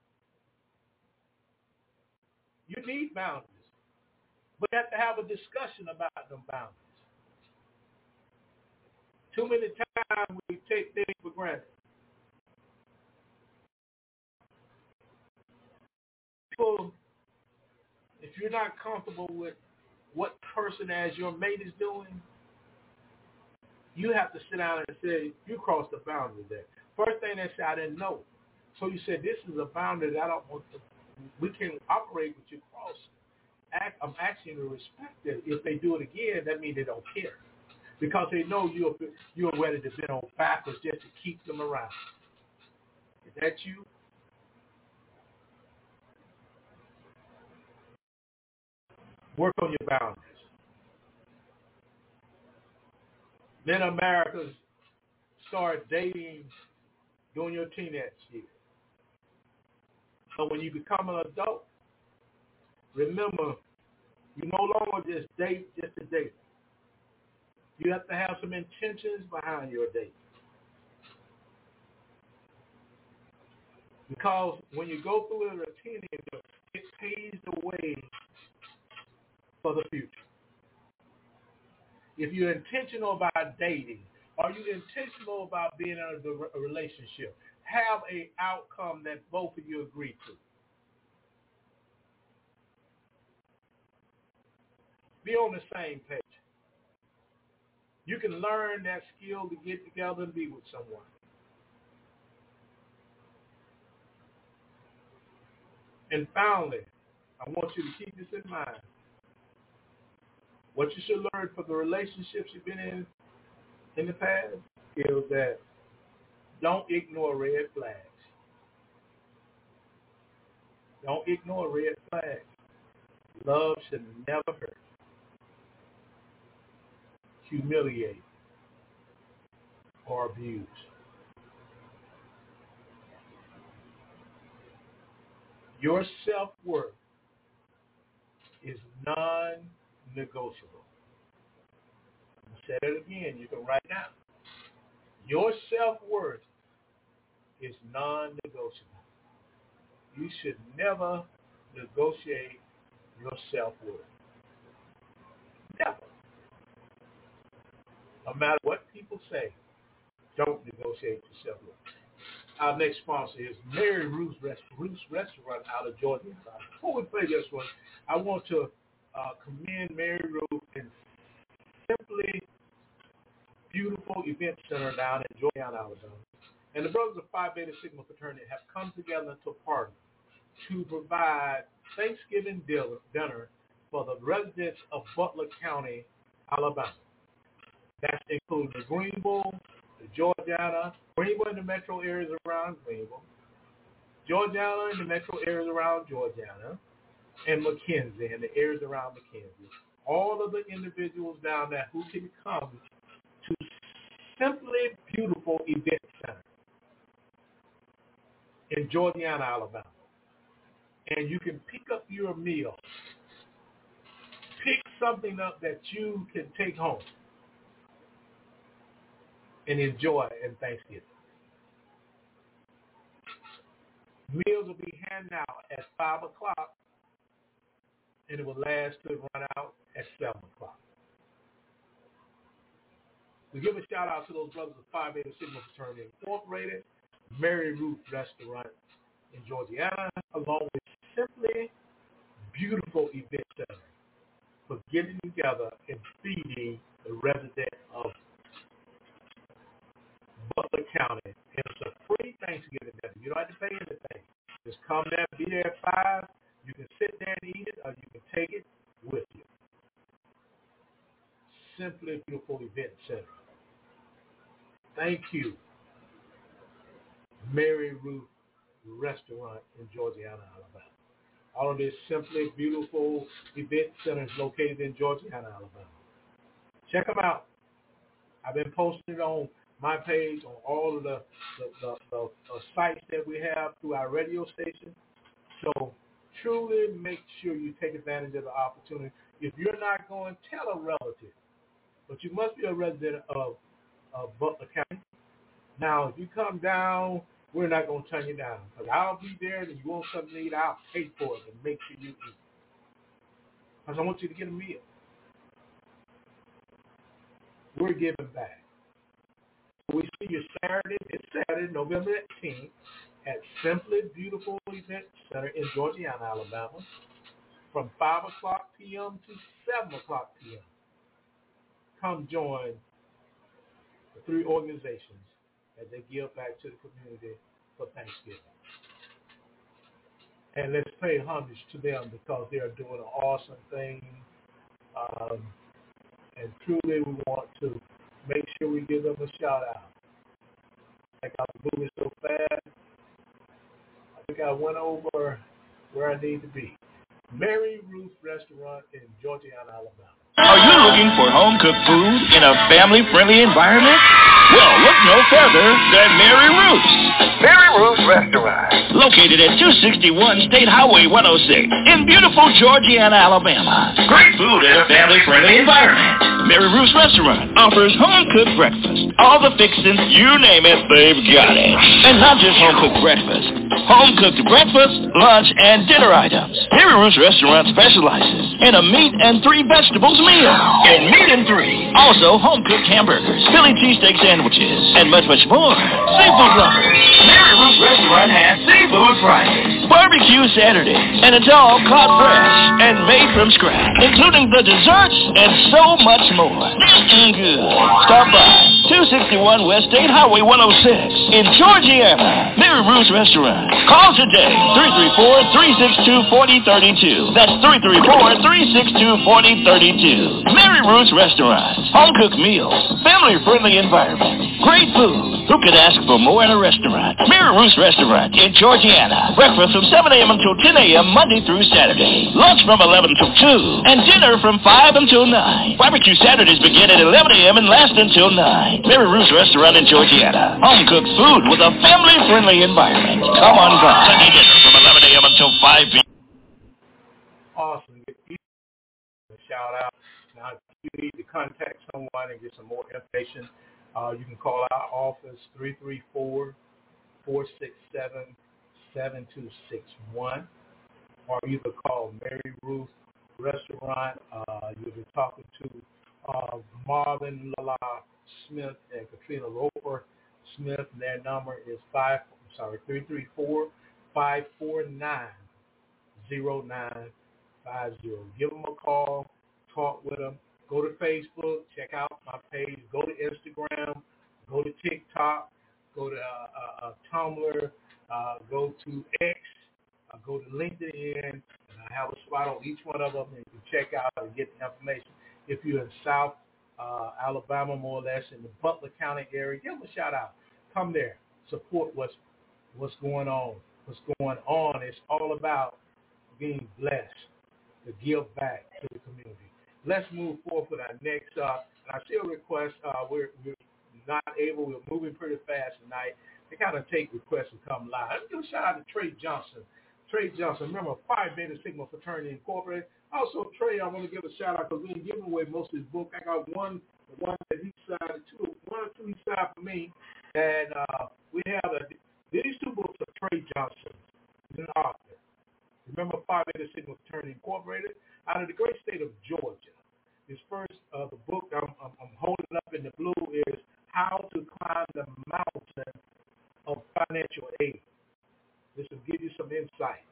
You need boundaries. But you have to have a discussion about them boundaries. Too many times we take things for granted. People, if you're not comfortable with what person as your mate is doing, you have to sit down and say, you crossed the boundary there. First thing they say, I didn't know. So you said, this is a boundary that I don't want to, we can operate with you cross. I'm asking you to respect it. If they do it again, that means they don't care. Because they know you're, you're ready to bend on backwards just to keep them around. Is that you? Work on your boundaries. Men Americans start dating during your teenage years. So when you become an adult, remember, you no longer just date just to date. You have to have some intentions behind your date. Because when you go through it as a teenager, it paves the way for the future. If you're intentional about dating, are you intentional about being in a relationship? Have an outcome that both of you agree to. Be on the same page. You can learn that skill to get together and be with someone. And finally, I want you to keep this in mind. What you should learn from the relationships you've been in in the past is that don't ignore red flags. Don't ignore red flags. Love should never hurt, humiliate, or abuse. Your self-worth is non-negotiable. I'm going to say it again. You can write down. Your self-worth is non-negotiable. You should never negotiate your self-worth. Never. No matter what people say, don't negotiate your self-worth. Our next sponsor is Mary Ruth's Rest- Ruth's Restaurant out of Georgia. Before we play this one, I want to uh, commend Mary Ruth and Simply Beautiful Event Center down in Georgetown, Alabama. And the Brothers of Phi Beta Sigma Fraternity have come together to partner to provide Thanksgiving dinner for the residents of Butler County, Alabama. That's including the Greenville, the Georgiana, Greenville and the metro areas around Greenville, Georgiana and the metro areas around Georgiana, and McKenzie and the areas around McKenzie. All of the individuals down there who can come to Simply Beautiful Event Center in Georgiana, Alabama. And you can pick up your meal. Pick something up that you can take home and enjoy in Thanksgiving. Meals will be handed out at five o'clock, and it will last to run out at seven o'clock. We give a shout-out to those brothers of Phi Beta Sigma Fraternity Incorporated, Mary Ruth Restaurant in Georgiana, along with Simply Beautiful Event Center for getting together and feeding the residents of Butler County. And it's a free Thanksgiving dinner. You don't have to pay anything. Just come there, be there at five. You can sit there and eat it, or you can take it with you. Simply Beautiful Event Center. Thank you, Mary Ruth Restaurant in Georgiana, Alabama. All of this Simply Beautiful Event Center is located in Georgiana, Alabama. Check them out. I've been posting it on my page, on all of the, the, the, the, the sites that we have through our radio station. So truly make sure you take advantage of the opportunity. If you're not going, tell a relative. But you must be a resident of, of Butler County. Now, if you come down, we're not going to turn you down. Because I'll be there, and if you want something to eat, I'll pay for it and make sure you eat. Because I want you to get a meal. We're giving back. We see you Saturday, it's Saturday, November eighteenth, at Simply Beautiful Event Center in Georgiana, Alabama, from five o'clock p.m. to seven o'clock p.m. Come join the three organizations as they give back to the community for Thanksgiving. And let's pay homage to them because they are doing an awesome thing. Um, and truly we want to make sure we give them a shout out. Like I'm moving so fast, I think I went over where I need to be. Mary Ruth Restaurant in Georgiana, Alabama. Are you looking for home-cooked food in a family-friendly environment? Well, look no further than Mary Ruth's. Mary Ruth's Restaurant. Located at two sixty-one State Highway one oh six in beautiful Georgiana, Alabama. Great food in a family-friendly environment. Mary Ruth's Restaurant offers home-cooked breakfast. All the fixings, you name it, they've got it. And not just home-cooked breakfast. Home-cooked breakfast, lunch, and dinner items. Mary Ruth's Restaurant specializes in a meat and three vegetables meal. And meat and three. Also, home-cooked hamburgers, Philly cheesesteak sandwiches, and much, much more. Seafood lovers. Mary Ruth's Restaurant has seafood Fridays. Barbecue Saturday, and it's all caught fresh and made from scratch, including the desserts and so much more. Mm, good. Stop by two sixty-one West State Highway one oh six in Georgiana, Mary Ruth's Restaurant. Call today, three three four, three six two, four oh three two. That's three three four, three six two, four oh three two. Mary Ruth's Restaurant. Home-cooked meals, family-friendly environment, great food. Who could ask for more in a restaurant? Mary Ruth's Restaurant in Georgiana. Breakfast from seven a.m. until ten a.m. Monday through Saturday. Lunch from eleven till two. And dinner from five until nine. Barbecue Saturdays begin at eleven a.m. and last until nine. Mary Ruth's Restaurant in Georgiana. Home-cooked food with a family-friendly environment. Come on by. Sunday dinner from eleven a.m. until five p.m. Awesome. Shout out. Now, if you need to contact someone and get some more information, uh, you can call our office, three three four, four six seven, seven two six one, or either call Mary Ruth Restaurant. Uh, you'll be talking to uh, Marvin Lala Smith and Katrina Roper Smith. Their number is five. I'm sorry, three three four, five four nine, zero nine five zero. Give them a call. Talk with them. Go to Facebook. Check out my page. Go to Instagram. Go to TikTok. Go to uh, uh, Tumblr. Uh, go to X. Uh, go to LinkedIn. And I have a spot on each one of them, and you can check out and get the information. If you're in South uh, Alabama, more or less, in the Butler County area, give them a shout out. Come there. Support what's what's going on. What's going on. It's all about being blessed to give back to the community. Let's move forward with our next up. Uh, I still request, uh, we're, we're not able, we're moving pretty fast tonight. They kind of take requests and come live. Let's give a shout out to Trey Johnson. Trey Johnson, remember, Phi Beta Sigma Fraternity Incorporated. Also, Trey, I want to give a shout out because we didn't give away most of his book. I got one, the one that he signed, two, one or two he signed for me. And uh, we have a, these two books of Trey Johnson. He's an author. Remember, Phi Beta Sigma Fraternity Incorporated, out of the great state of Georgia. His first, uh, the book I'm, I'm, I'm holding up in the blue is How to Climb the Mountain of Financial Aid. This will give you some insight.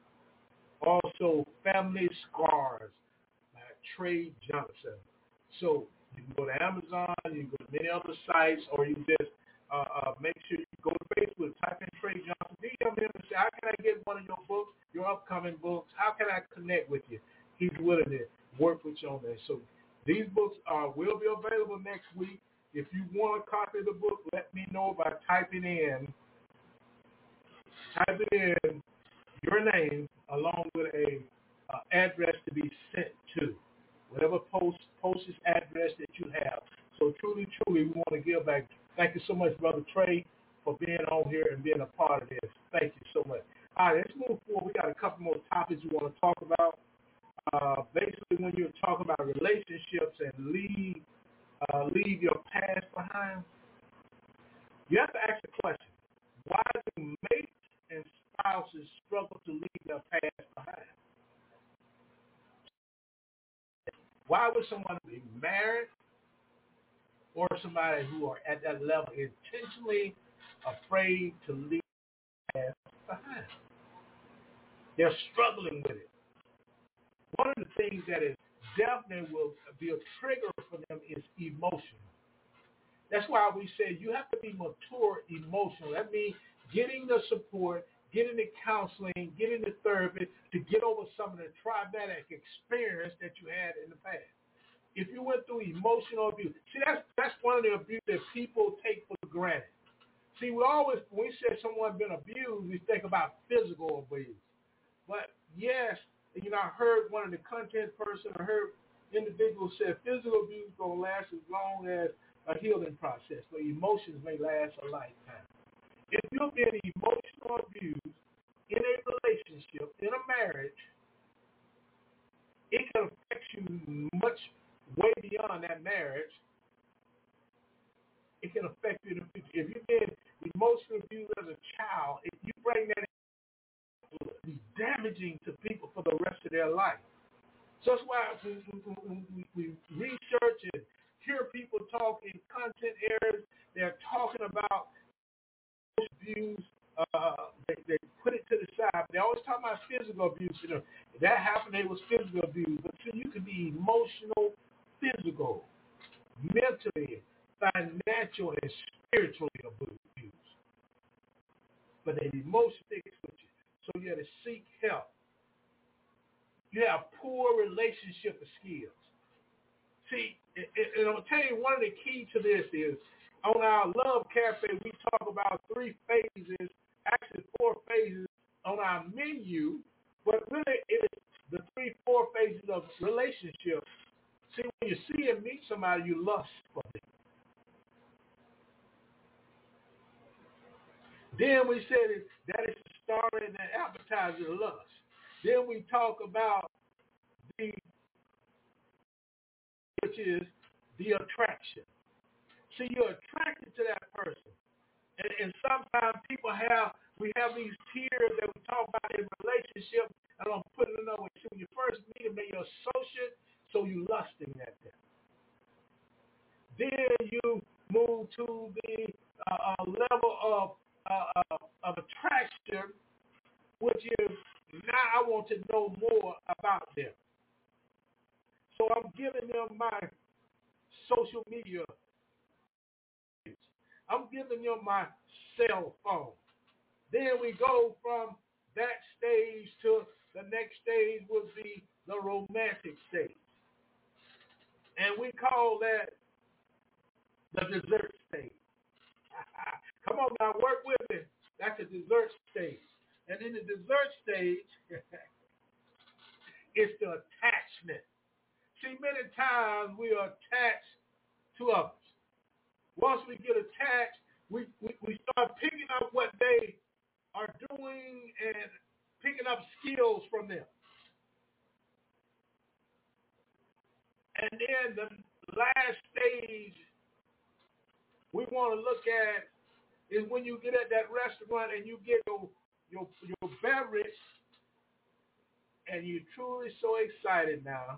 Also, Family Scars by Trey Johnson. So you can go to Amazon, you can go to many other sites, or you just uh, uh, make sure you go to Facebook, type in Trey Johnson, D M him and say, how can I get one of your books, your upcoming books? How can I connect with you? He's willing to work with you on that. So these books uh, will be available next week. If you want a copy of the book, let me know by typing in, typing in your name along with a uh, address to be sent to, whatever post postage address that you have. So truly, truly, we want to give back. Thank you so much, Brother Trey, for being on here and being a part of this. Thank you so much. All right, let's move forward. We got a couple more topics we want to talk about. Uh, basically, when you're talking about relationships and leave, uh, leave your past behind, you have to ask the question, why do mates and spouses struggle to leave their past behind? Why would someone be married or somebody who are at that level intentionally afraid to leave their past behind? They're struggling with it. One of the things that is definitely will be a trigger for them is emotion. That's why we say you have to be mature emotional. That means getting the support, getting the counseling, getting the therapy to get over some of the traumatic experience that you had in the past. If you went through emotional abuse, see, that's that's one of the abuse that people take for granted. See, we always, when we say someone's been abused, we think about physical abuse. But yes, you know, I heard one of the content person, I heard individuals say physical abuse don't last as long as a healing process, but emotions may last a lifetime. If you've been emotional abused in a relationship, in a marriage, it can affect you much way beyond that marriage. It can affect you in the future. If you've been emotionally abused as a child, if you bring that in, it will be damaging to people for the rest of their life. So that's why we, we, we, we research and hear people talk in content areas. They're talking about abuse, uh, they, they put it to the side. They always talk about physical abuse. You know, that happened, it was physical abuse. But see, you could be emotional, physical, mentally, financial, and spiritually abused. But they emotionally sticks with you. So you have to seek help. You have poor relationship skills. See, and I'm going to tell you, one of the keys to this is, on our Love Cafe, we talk about three phases, actually four phases on our menu, but really it is the three, four phases of relationship. See, when you see and meet somebody, you lust for them. Then we said that is the start and the appetizer of lust. Then we talk about the, which is the attraction. See, you're attracted to that person. And, and sometimes people have, we have these tiers that we talk about in relationship. I don't put it another way. So when you first meet them, they're your associate, so you lusting at them. Then you move to the uh, uh, level of, uh, uh, of attraction, which is now I want to know more about them. So I'm giving them my social media. I'm giving you my cell phone. Then we go from that stage to the next stage would be the romantic stage. And we call that the dessert stage. Come on now, work with me. That's the dessert stage. And in the dessert stage, it's the attachment. See, many times we are attached to others. Once we get attached, we, we, we start picking up what they are doing and picking up skills from them. And then the last stage we want to look at is when you get at that restaurant and you get your, your, your beverage and you're truly so excited now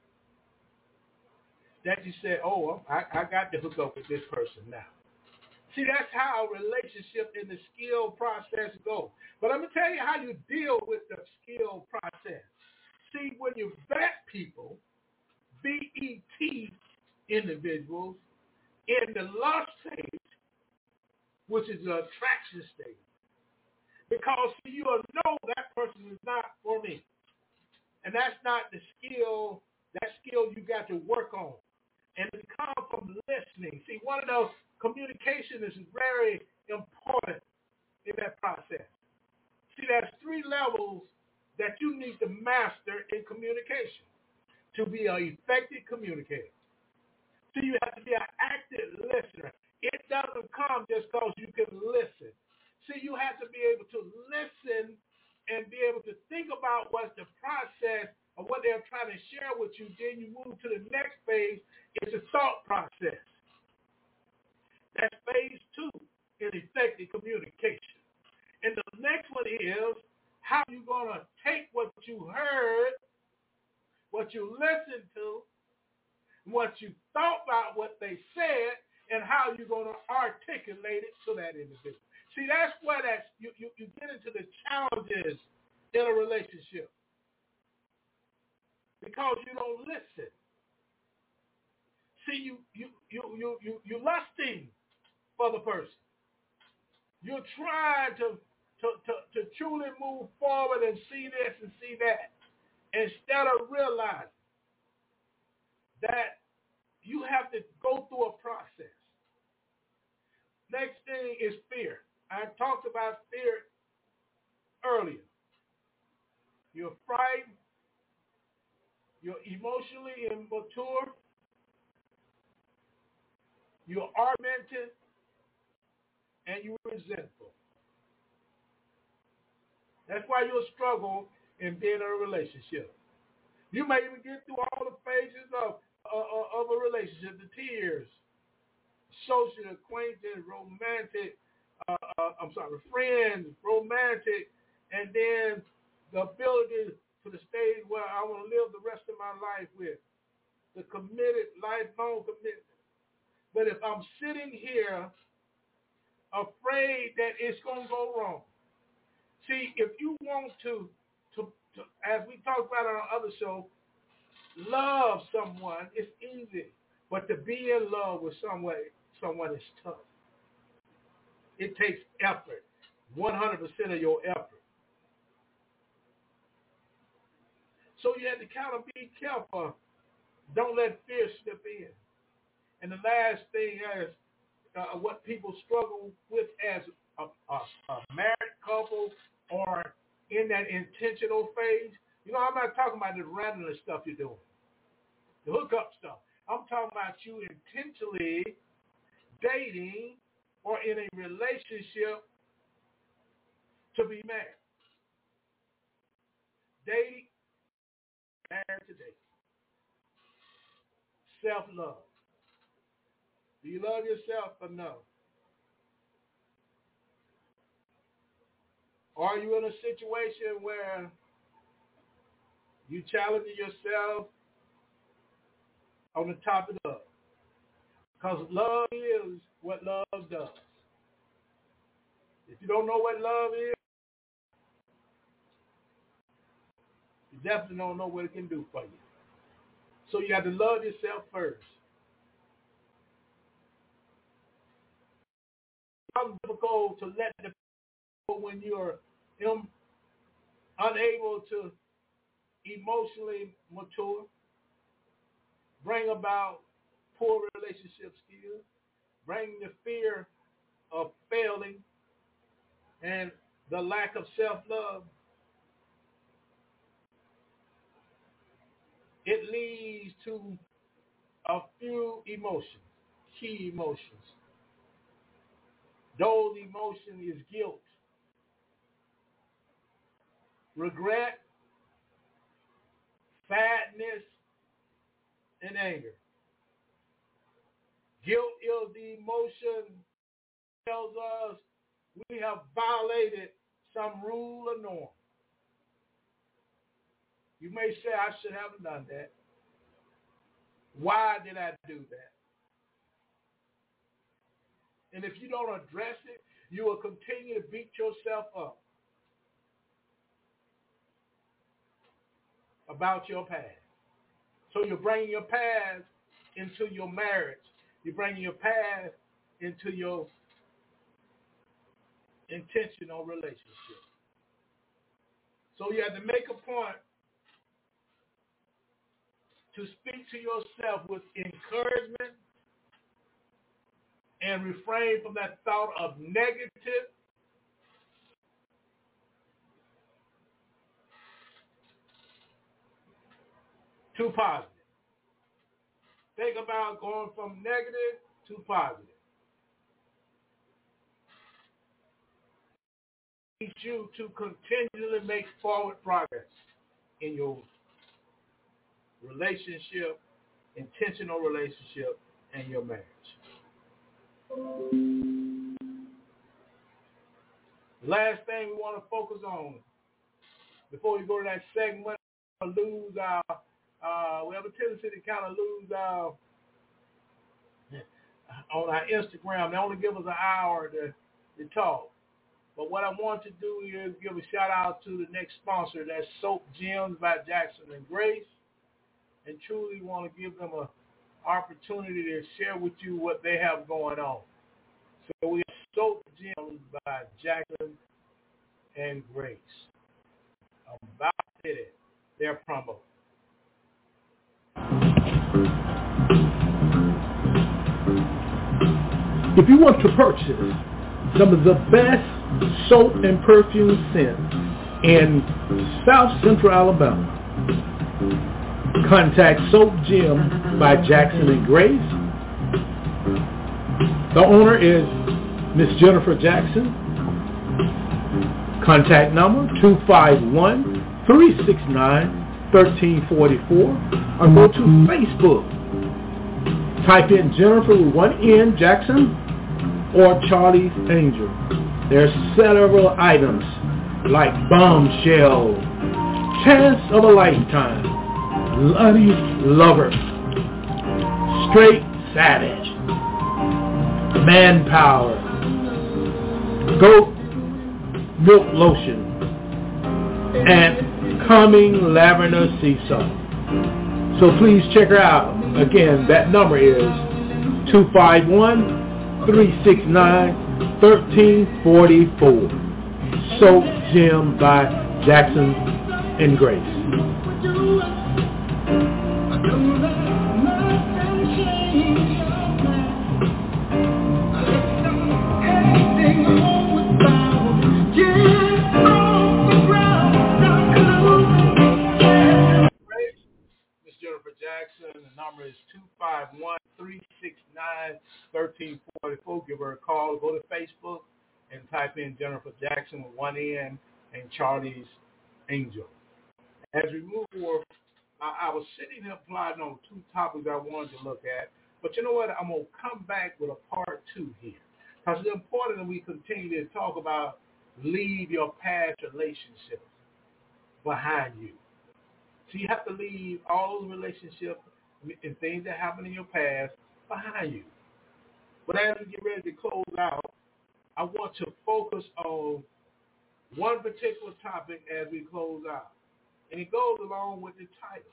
that you say, oh, I, I got to hook up with this person now. See, that's how a relationship in the skill process goes. But let me tell you how you deal with the skill process. See, when you vet people, V E T individuals, in the lust stage, which is the attraction stage, because see, you'll know that person is not for me. And that's not the skill, that skill you got to work on. And it comes from listening. See, one of those, communication is very important in that process. See, there's three levels that you need to master in communication to be an effective communicator. See, you have to be an active listener. It doesn't come just because you can listen. See, you have to be able to listen and be able to think about what's the process of what they're trying to share with you. Then you move to the next phase. It's a thought process. That's phase two in effective communication. And the next one is how you're going to take what you heard, what you listened to, what you thought about what they said, and how you're going to articulate it to that individual. See, that's where that's, you, you, you get into the challenges in a relationship because you don't listen. See, you you you you you you're lusting for the person. You're trying to, to, to, to truly move forward and see this and see that, instead of realizing that you have to go through a process. Next thing is fear. I talked about fear earlier. You're frightened. You're emotionally immature. You're argumentative. And you're resentful. That's why you'll struggle in being in a relationship. You may even get through all the phases of, uh, of a relationship, the tears, social acquaintance, romantic, uh, uh, I'm sorry, friends, romantic, and then the ability to the stage where I want to live the rest of my life with, the committed, lifelong commitment. But if I'm sitting here afraid that it's going to go wrong. See, if you want to, to, to, as we talked about on our other show, love someone, it's easy. But to be in love with someone, someone is tough. It takes effort, one hundred percent of your effort. So you have to kind of be careful. Don't let fear slip in. And the last thing is uh, what people struggle with as a, a, a married couple or in that intentional phase. You know, I'm not talking about the random stuff you're doing, the hookup stuff. I'm talking about you intentionally dating or in a relationship to be married. Dating, married to date. Self-love. Do you love yourself or no? Are you in a situation where you challenge yourself on the top of love? Because love is what love does. If you don't know what love is, you definitely don't know what it can do for you. So you have to love yourself first. It's difficult to let the people when you're um, unable to emotionally mature, bring about poor relationship skills, bring the fear of failing and the lack of self-love. It leads to a few emotions, key emotions. Those emotions is guilt, regret, sadness, and anger. Guilt is the emotion that tells us we have violated some rule or norm. You may say, I should have done that. Why did I do that? And if you don't address it, you will continue to beat yourself up about your past. So you're bringing your past into your marriage. You're bringing your past into your intentional relationship. So you have to make a point to speak to yourself with encouragement and refrain from that thought of negative to positive. Think about going from negative to positive. It needs you to continually make forward progress in your relationship, intentional relationship, and your marriage. The last thing we want to focus on before we go to that segment, we lose our, uh, we have a tendency to kind of lose our, on our Instagram. They only give us an hour to, to talk. But what I want to do is give a shout out to the next sponsor. That's Soap Gems by Jackson and Grace. And truly want to give them an opportunity to share with you what they have going on. So we have Soap Gems by Jackson and Grace. I'm about to hit it. Their promo. If you want to purchase some of the best soap and perfume scents in South Central Alabama, contact Soap Gem by Jackson and Grace. The owner is Miss Jennifer Jackson. Contact number two five one, three six nine, one three four four or go to Facebook. Type in Jennifer with one N, Jackson, or Charlie's Angel. There are several items like Bombshell, Chance of a Lifetime, Bloody Lover, Straight Savage, Manpower, goat milk lotion, and calming lavender sea salt. So please check her out. Again, that number is two five one, three six nine, one three four four. Soap Gym by Jackson and Grace. Jackson. The number is two five one, three six nine, one three four four. Give her a call. Go to Facebook and type in Jennifer Jackson with one N and Charlie's Angel. As we move forward, I, I was sitting here plotting on two topics I wanted to look at. But you know what? I'm going to come back with a part two here. Because it's important that we continue to talk about leave your past relationships behind you. So you have to leave all those relationships and things that happened in your past behind you. But as we get ready to close out, I want to focus on one particular topic as we close out. And it goes along with the title.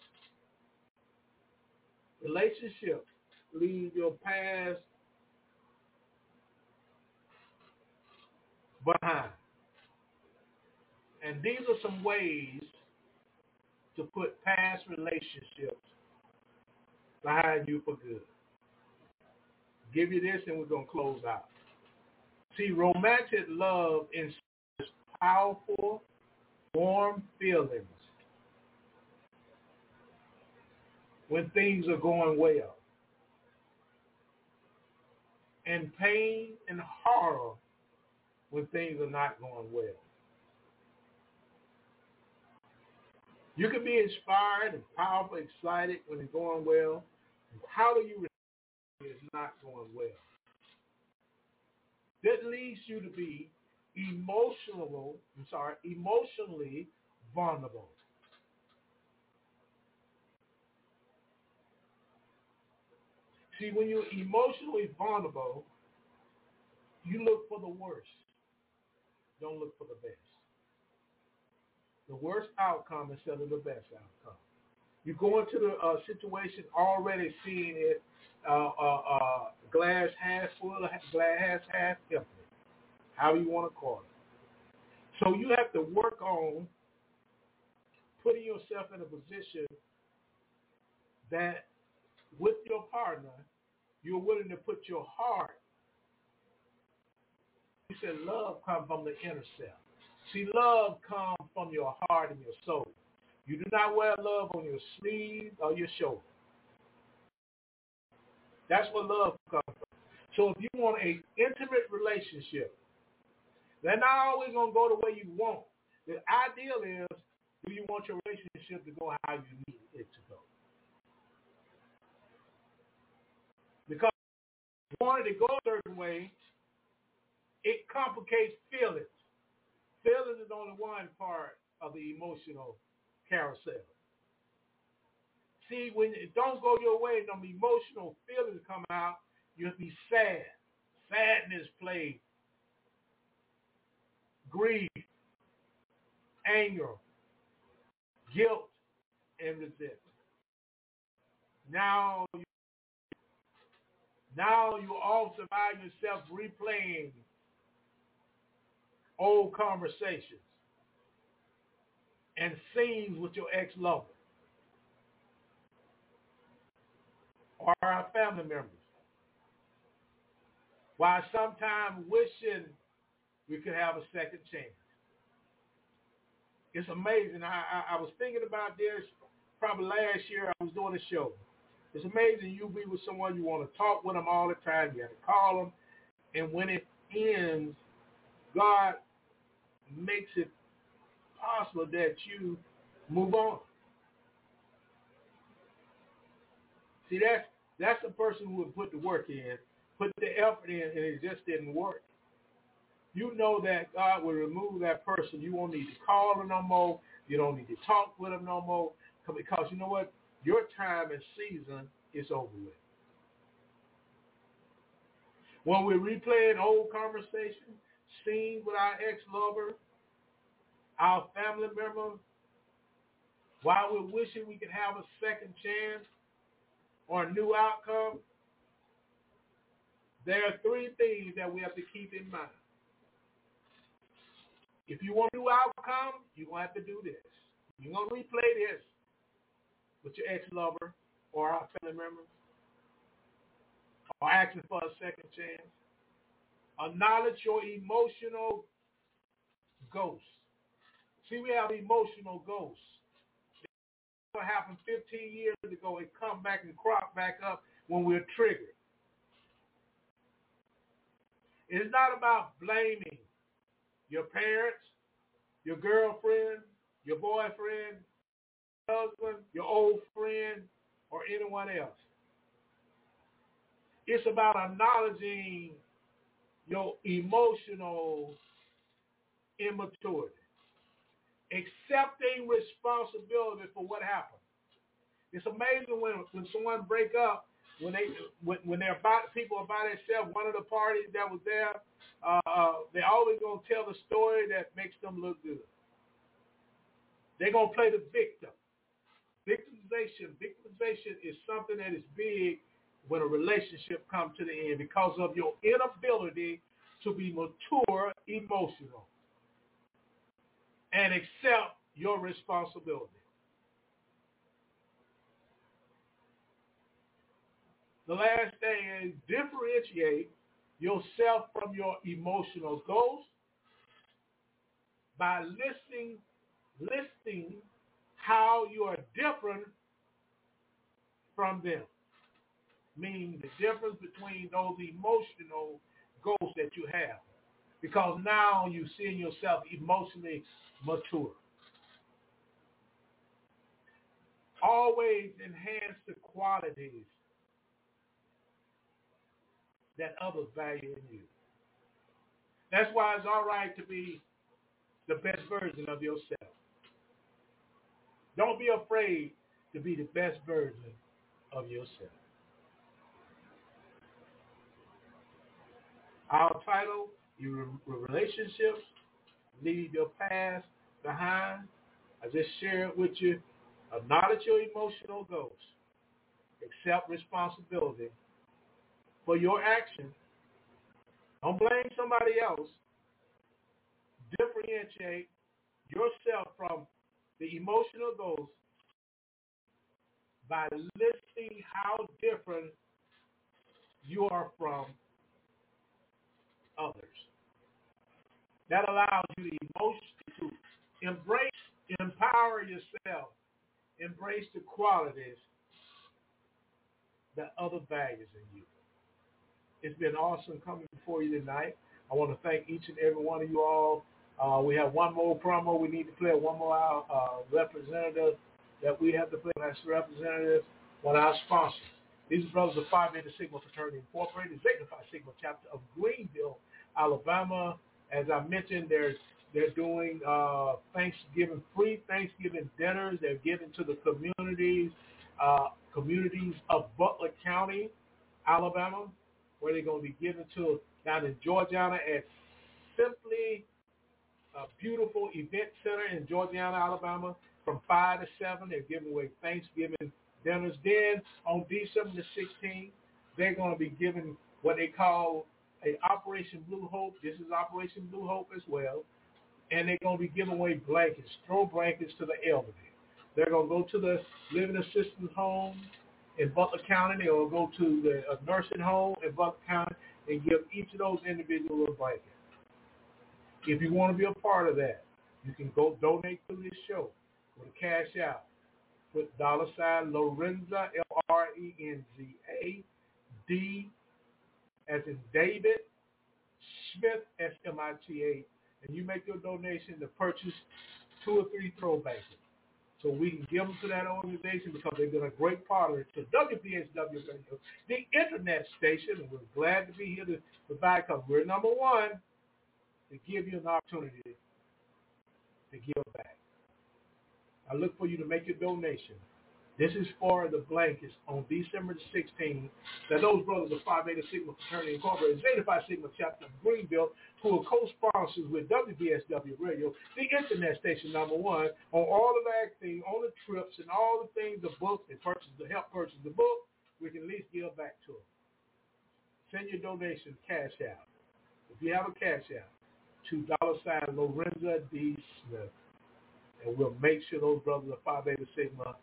Relationships. Leave your past behind. And these are some ways to put past relationships behind you for good. Give you this and we're going to close out. See, romantic love inspires powerful, warm feelings when things are going well. And pain and horror when things are not going well. You can be inspired and powerful, excited when it's going well. How do you respond when it's not going well? That leads you to be emotional, I'm sorry, emotionally vulnerable. See, when you're emotionally vulnerable, you look for the worst. Don't look for the best. The worst outcome instead of the best outcome. You go into the uh, situation already seeing it uh, uh, uh, glass half full, glass half empty, however you want to call it. So you have to work on putting yourself in a position that with your partner, you're willing to put your heart. You said love comes from the inner self. See, love comes from your heart and your soul. You do not wear love on your sleeve or your shoulder. That's where love comes from. So if you want an intimate relationship, they're not always going to go the way you want. The ideal is, do you want your relationship to go how you need it to go? Because if you want it to go a certain way, it complicates feelings. Feelings is only one part of the emotional carousel. See, when it don't go your way, them emotional feelings come out, you'll be sad. Sadness plays. Grief, anger, guilt, and resentment. Now, you, now you also find yourself replaying old conversations and scenes with your ex-lover or our family members, while sometimes wishing we could have a second chance. It's amazing. I, I, I was thinking about this probably last year. I was doing a show. It's amazing you be with someone, you want to talk with them all the time. You have to call them. And when it ends, God makes it possible that you move on. See, that's, that's the person who would put the work in, put the effort in, and it just didn't work. You know that God will remove that person. You won't need to call them no more. You don't need to talk with them no more. Because you know what? Your time and season is over with. When we're replaying old conversations, scene with our ex-lover, our family member, while we're wishing we could have a second chance or a new outcome, there are three things that we have to keep in mind. If you want a new outcome, you're going to have to do this. You're going to replay this with your ex-lover or our family members, or asking for a second chance. Acknowledge your emotional ghosts. See, we have emotional ghosts. What happened fifteen years ago, it come back and crop back up when we're triggered. It's not about blaming your parents, your girlfriend, your boyfriend, your husband, your old friend, or anyone else. It's about acknowledging your emotional immaturity. Accepting responsibility for what happened. It's amazing when, when someone break up, when they when, when they're about people are by themselves. One of the parties that was there, uh, they're always gonna tell the story that makes them look good. They're gonna play the victim. Victimization, victimization is something that is big when a relationship comes to the end because of your inability to be mature, emotional, and accept your responsibility. The last thing is differentiate yourself from your emotional ghost by listing, listing how you are different from them. Meaning the difference between those emotional ghosts that you have. Because now you're seeing yourself emotionally mature. Always enhance the qualities that others value in you. That's why it's all right to be the best version of yourself. Don't be afraid to be the best version of yourself. Our title, your relationships, leave your past behind. I just shared with you, acknowledge your emotional ghosts. Accept responsibility for your actions. Don't blame somebody else. Differentiate yourself from the emotional ghosts by listing how different you are from others. That allows you to emotionally to embrace, empower yourself, embrace the qualities that other values in you. It's been awesome coming before you tonight. I want to thank each and every one of you all. Uh, we have one more promo we need to play, one more uh, representative that we have to play as representative, one of our sponsors. These brothers are Phi Beta Sigma Fraternity Incorporated, Zeta Phi Sigma chapter of Greenville, Alabama. As I mentioned, they're, they're doing uh, Thanksgiving, free Thanksgiving dinners. They're giving to the communities, uh, communities of Butler County, Alabama, where they're going to be giving to down in Georgiana at Simply a Beautiful Event Center in Georgiana, Alabama, from five to seven. They're giving away Thanksgiving dinners. Then on December the sixteenth, they're going to be giving what they call a Operation Blue Hope. This is Operation Blue Hope as well. And they're going to be giving away blankets, throw blankets to the elderly. They're going to go to the living assistance home in Butler County. They're going to go to the uh, nursing home in Butler County and give each of those individuals a blanket. If you want to be a part of that, you can go donate through this show with a cash out. Put dollar sign Lorenza, L R E N Z A, D as in David, Smith, S M I T A, and you make your donation to purchase two or three throw blankets. So we can give them to that organization because they've been a great partner to W P H W Radio, the internet station, and we're glad to be here to provide because we're number one to give you an opportunity to give back. I look for you to make your donation This is for the blankets on December the sixteenth. That those brothers of Phi Beta Sigma Fraternity Incorporated, Zeta Phi Sigma Chapter of Greenville, who are co-sponsors with W B S W Radio, the internet station number one, on all of that thing, on the trips and all the things, the books, and purchase, to help purchase the book, we can at least give back to them. Send your donation cash out. If you have a cash out, to dollar sign Lorenza D. Smith. And we'll make sure those brothers of Phi Beta Sigma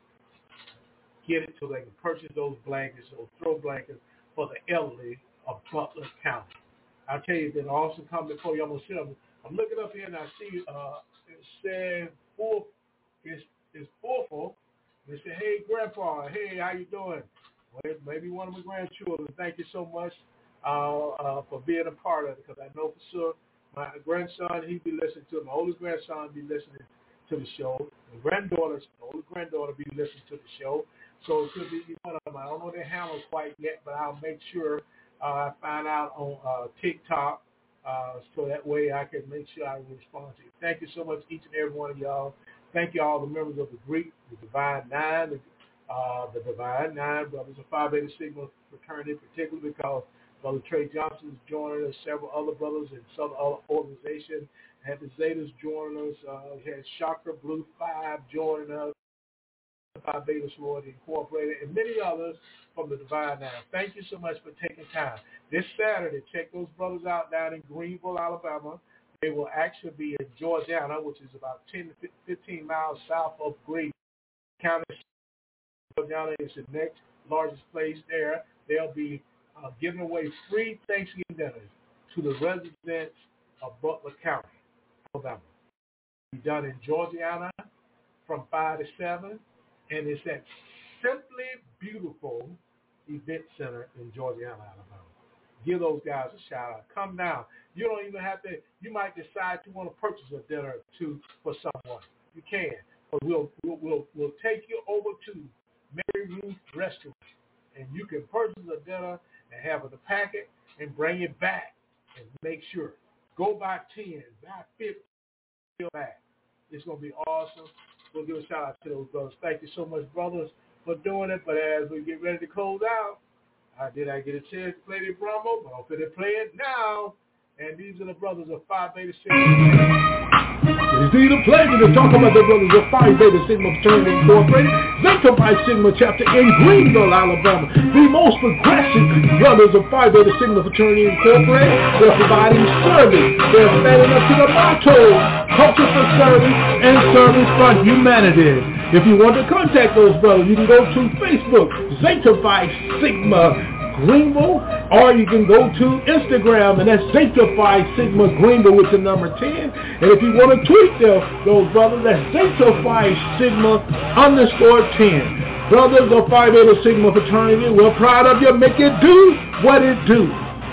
get it so they can purchase those blankets, those throw blankets for the elderly of Butler County. I'll tell you, it's been an awesome coming before you. I'm going to sit up. I'm looking up here and I see uh, it said, four, it's, it's Fourful. They say, hey, Grandpa, hey, how you doing? Well, maybe one of my grandchildren. Thank you so much uh, uh, for being a part of it, because I know for sure my grandson, he'd be listening to it. My oldest grandson be listening to the show. My granddaughter, my oldest granddaughter be listening to the show. So it could be one of them. I don't know their handles quite yet, but I'll make sure uh, I find out on uh, TikTok uh, so that way I can make sure I respond to you. Thank you so much, each and every one of y'all. Thank you all the members of the Greek, the Divine Nine, the, uh, the Divine Nine, Brothers of Phi Beta Sigma Fraternity, particularly because Brother Trey Johnson is joining us, several other brothers in some other organizations. Had the Zetas joining us. Uh, we had Chakra Blue Five joining us. Phi Beta Sorority Incorporated, and many others from the Divine Nine. Thank you so much for taking time. This Saturday, check those brothers out down in Greenville, Alabama. They will actually be in Georgiana, which is about ten to fifteen miles south of Greenville County. Georgiana is the next largest place there. They'll be uh, giving away free Thanksgiving dinners to the residents of Butler County, Alabama. It'll be done in Georgiana from five to seven. And it's at Simply Beautiful Event Center in Georgiana, Alabama. Give those guys a shout out. Come down. You don't even have to. You might decide you want to purchase a dinner or two for someone. You can, but we'll we'll we'll, we'll take you over to Mary Ruth Restaurant, and you can purchase a dinner and have it a packet and bring it back and make sure. Go buy ten, buy fifty, feel back. It's gonna be awesome. We'll give a shout out to those brothers. Thank you so much, brothers, for doing it. But as we get ready to close out, I did I get a chance to play the promo, but I'm going to play it now. And these are the brothers of Phi Beta Sigma. It is indeed a pleasure to talk about the brothers of Phi Beta Sigma Fraternity Incorporated, Zeta Phi Sigma Chapter in Greenville, Alabama. The most progressive brothers of Phi Beta Sigma Fraternity Incorporated. They're providing service. They're standing up to the motto, culture for service and service for humanity. If you want to contact those brothers, you can go to Facebook, Zeta Phi Sigma Greenville, or you can go to Instagram, and that's Zeta Phi Sigma Greenville with the number ten. And if you want to tweet them, those brothers, that's Zeta Phi Sigma underscore ten. Brothers of Phi Beta Sigma Fraternity, we're proud of you. Make it do what it do.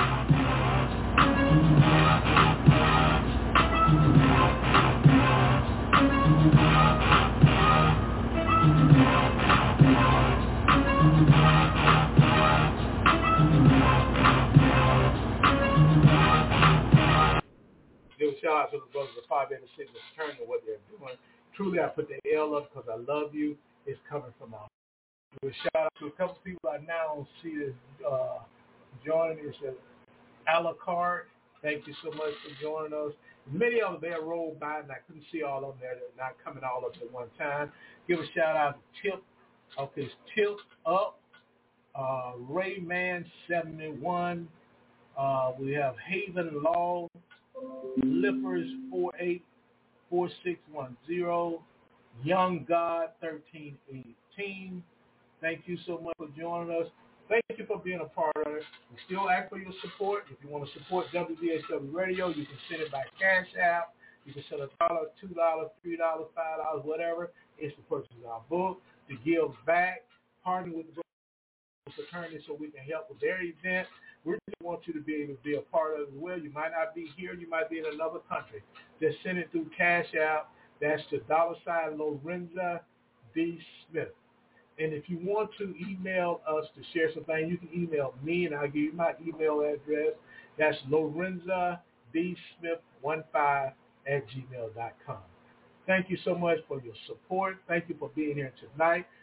Shout out to the brothers of Phi Beta Sigma Fraternity, what they're doing. Truly, I put the L up because I love you. It's coming from our. Do a shout out to a couple people I now see is uh, joining us at a la carte. Thank you so much for joining us. Many of them they rolled by, and I couldn't see all of them there. They're not coming all up at one time. Give a shout out to Tip. Okay, it's Tip Up, uh, Rayman seventy-one. Uh, we have Haven Law. Lippers four eight four six one zero, Young God thirteen eighteen. Thank you so much for joining us. Thank you for being a part of it. We still ask for your support. If you want to support W B S W Radio, you can send it by Cash App. You can send a dollar, two dollars, three dollars, five dollars, whatever. It's to purchase our book, to give back, partner with the fraternity so we can help with their event. We really want you to be able to be a part of it as well. You might not be here. You might be in another country. Just send it through Cash App. That's the dollar sign Lorenza D. Smith. And if you want to email us to share something, you can email me, and I'll give you my email address. That's Lorenza D. Smith one five at gmail dot com. Thank you so much for your support. Thank you for being here tonight.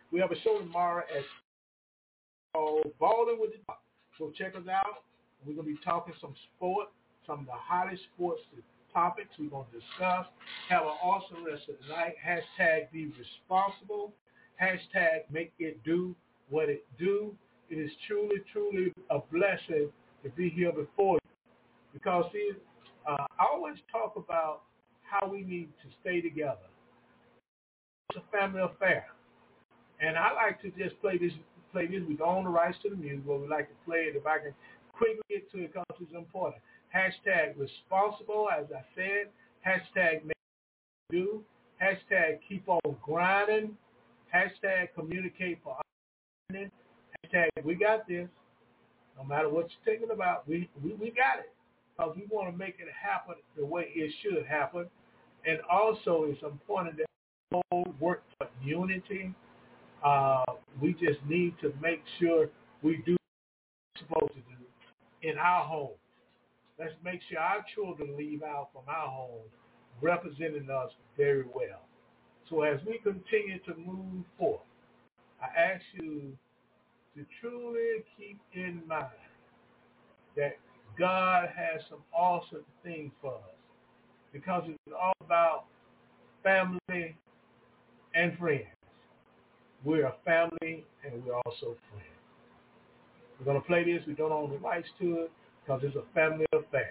We have a show tomorrow at called Balling with the Doc. So check us out. We're going to be talking some sport, some of the hottest sports topics we're going to discuss. Have an awesome rest of the night. Hashtag be responsible. Hashtag make it do what it do. It is truly, truly a blessing to be here before you. Because, see, uh, I always talk about how we need to stay together. It's a family affair. And I like to just play this, play this. We don't own the rights to the music, but we like to play it. If I can quickly get to it because it's important. Hashtag responsible, as I said. Hashtag make it do. Hashtag keep on grinding. Hashtag communicate for understanding. Hashtag we got this. No matter what you're thinking about, we, we, we got it. Because we want to make it happen the way it should happen. And also it's important that we all work for unity. Uh, we just need to make sure we do what we're supposed to do in our home. Let's make sure our children leave out from our home representing us very well. So as we continue to move forward, I ask you to truly keep in mind that God has some awesome things for us because it's all about family and friends. We're a family and we're also friends. We're going to play this. We don't own the rights to it because it's a family affair.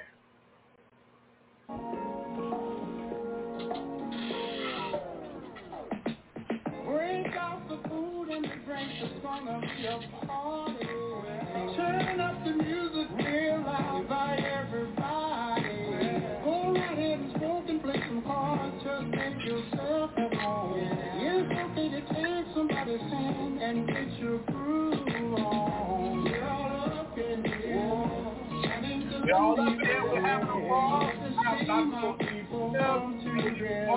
Break out the food and the drinks, it's gonna be a party. Turn up the music real loud, invite everybody. Go right ahead and smoke and play some cards, just make yourself at home. It's okay to take somebody's hand and get your groove on. We're all up in here. We're all up in here, we're having a ball. I'm not people come together.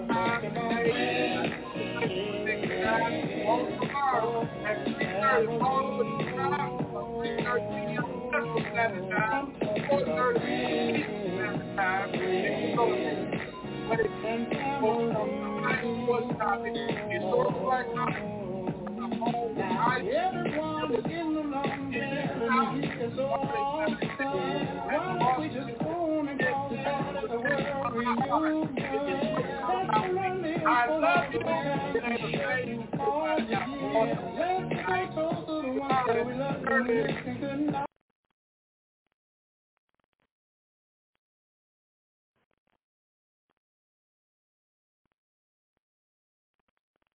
On tomorrow at three thirty, all with the time from three thirty p.m. Central Standard Time, four thirty Eastern Standard Time. It's so but it's sports topic. It's sort of like I'm home with ice. Everyone is in the long day, it's all fun. Why don't we just go on and go down to the world reunion? I love you. Let's stay close to the ones that we love and listen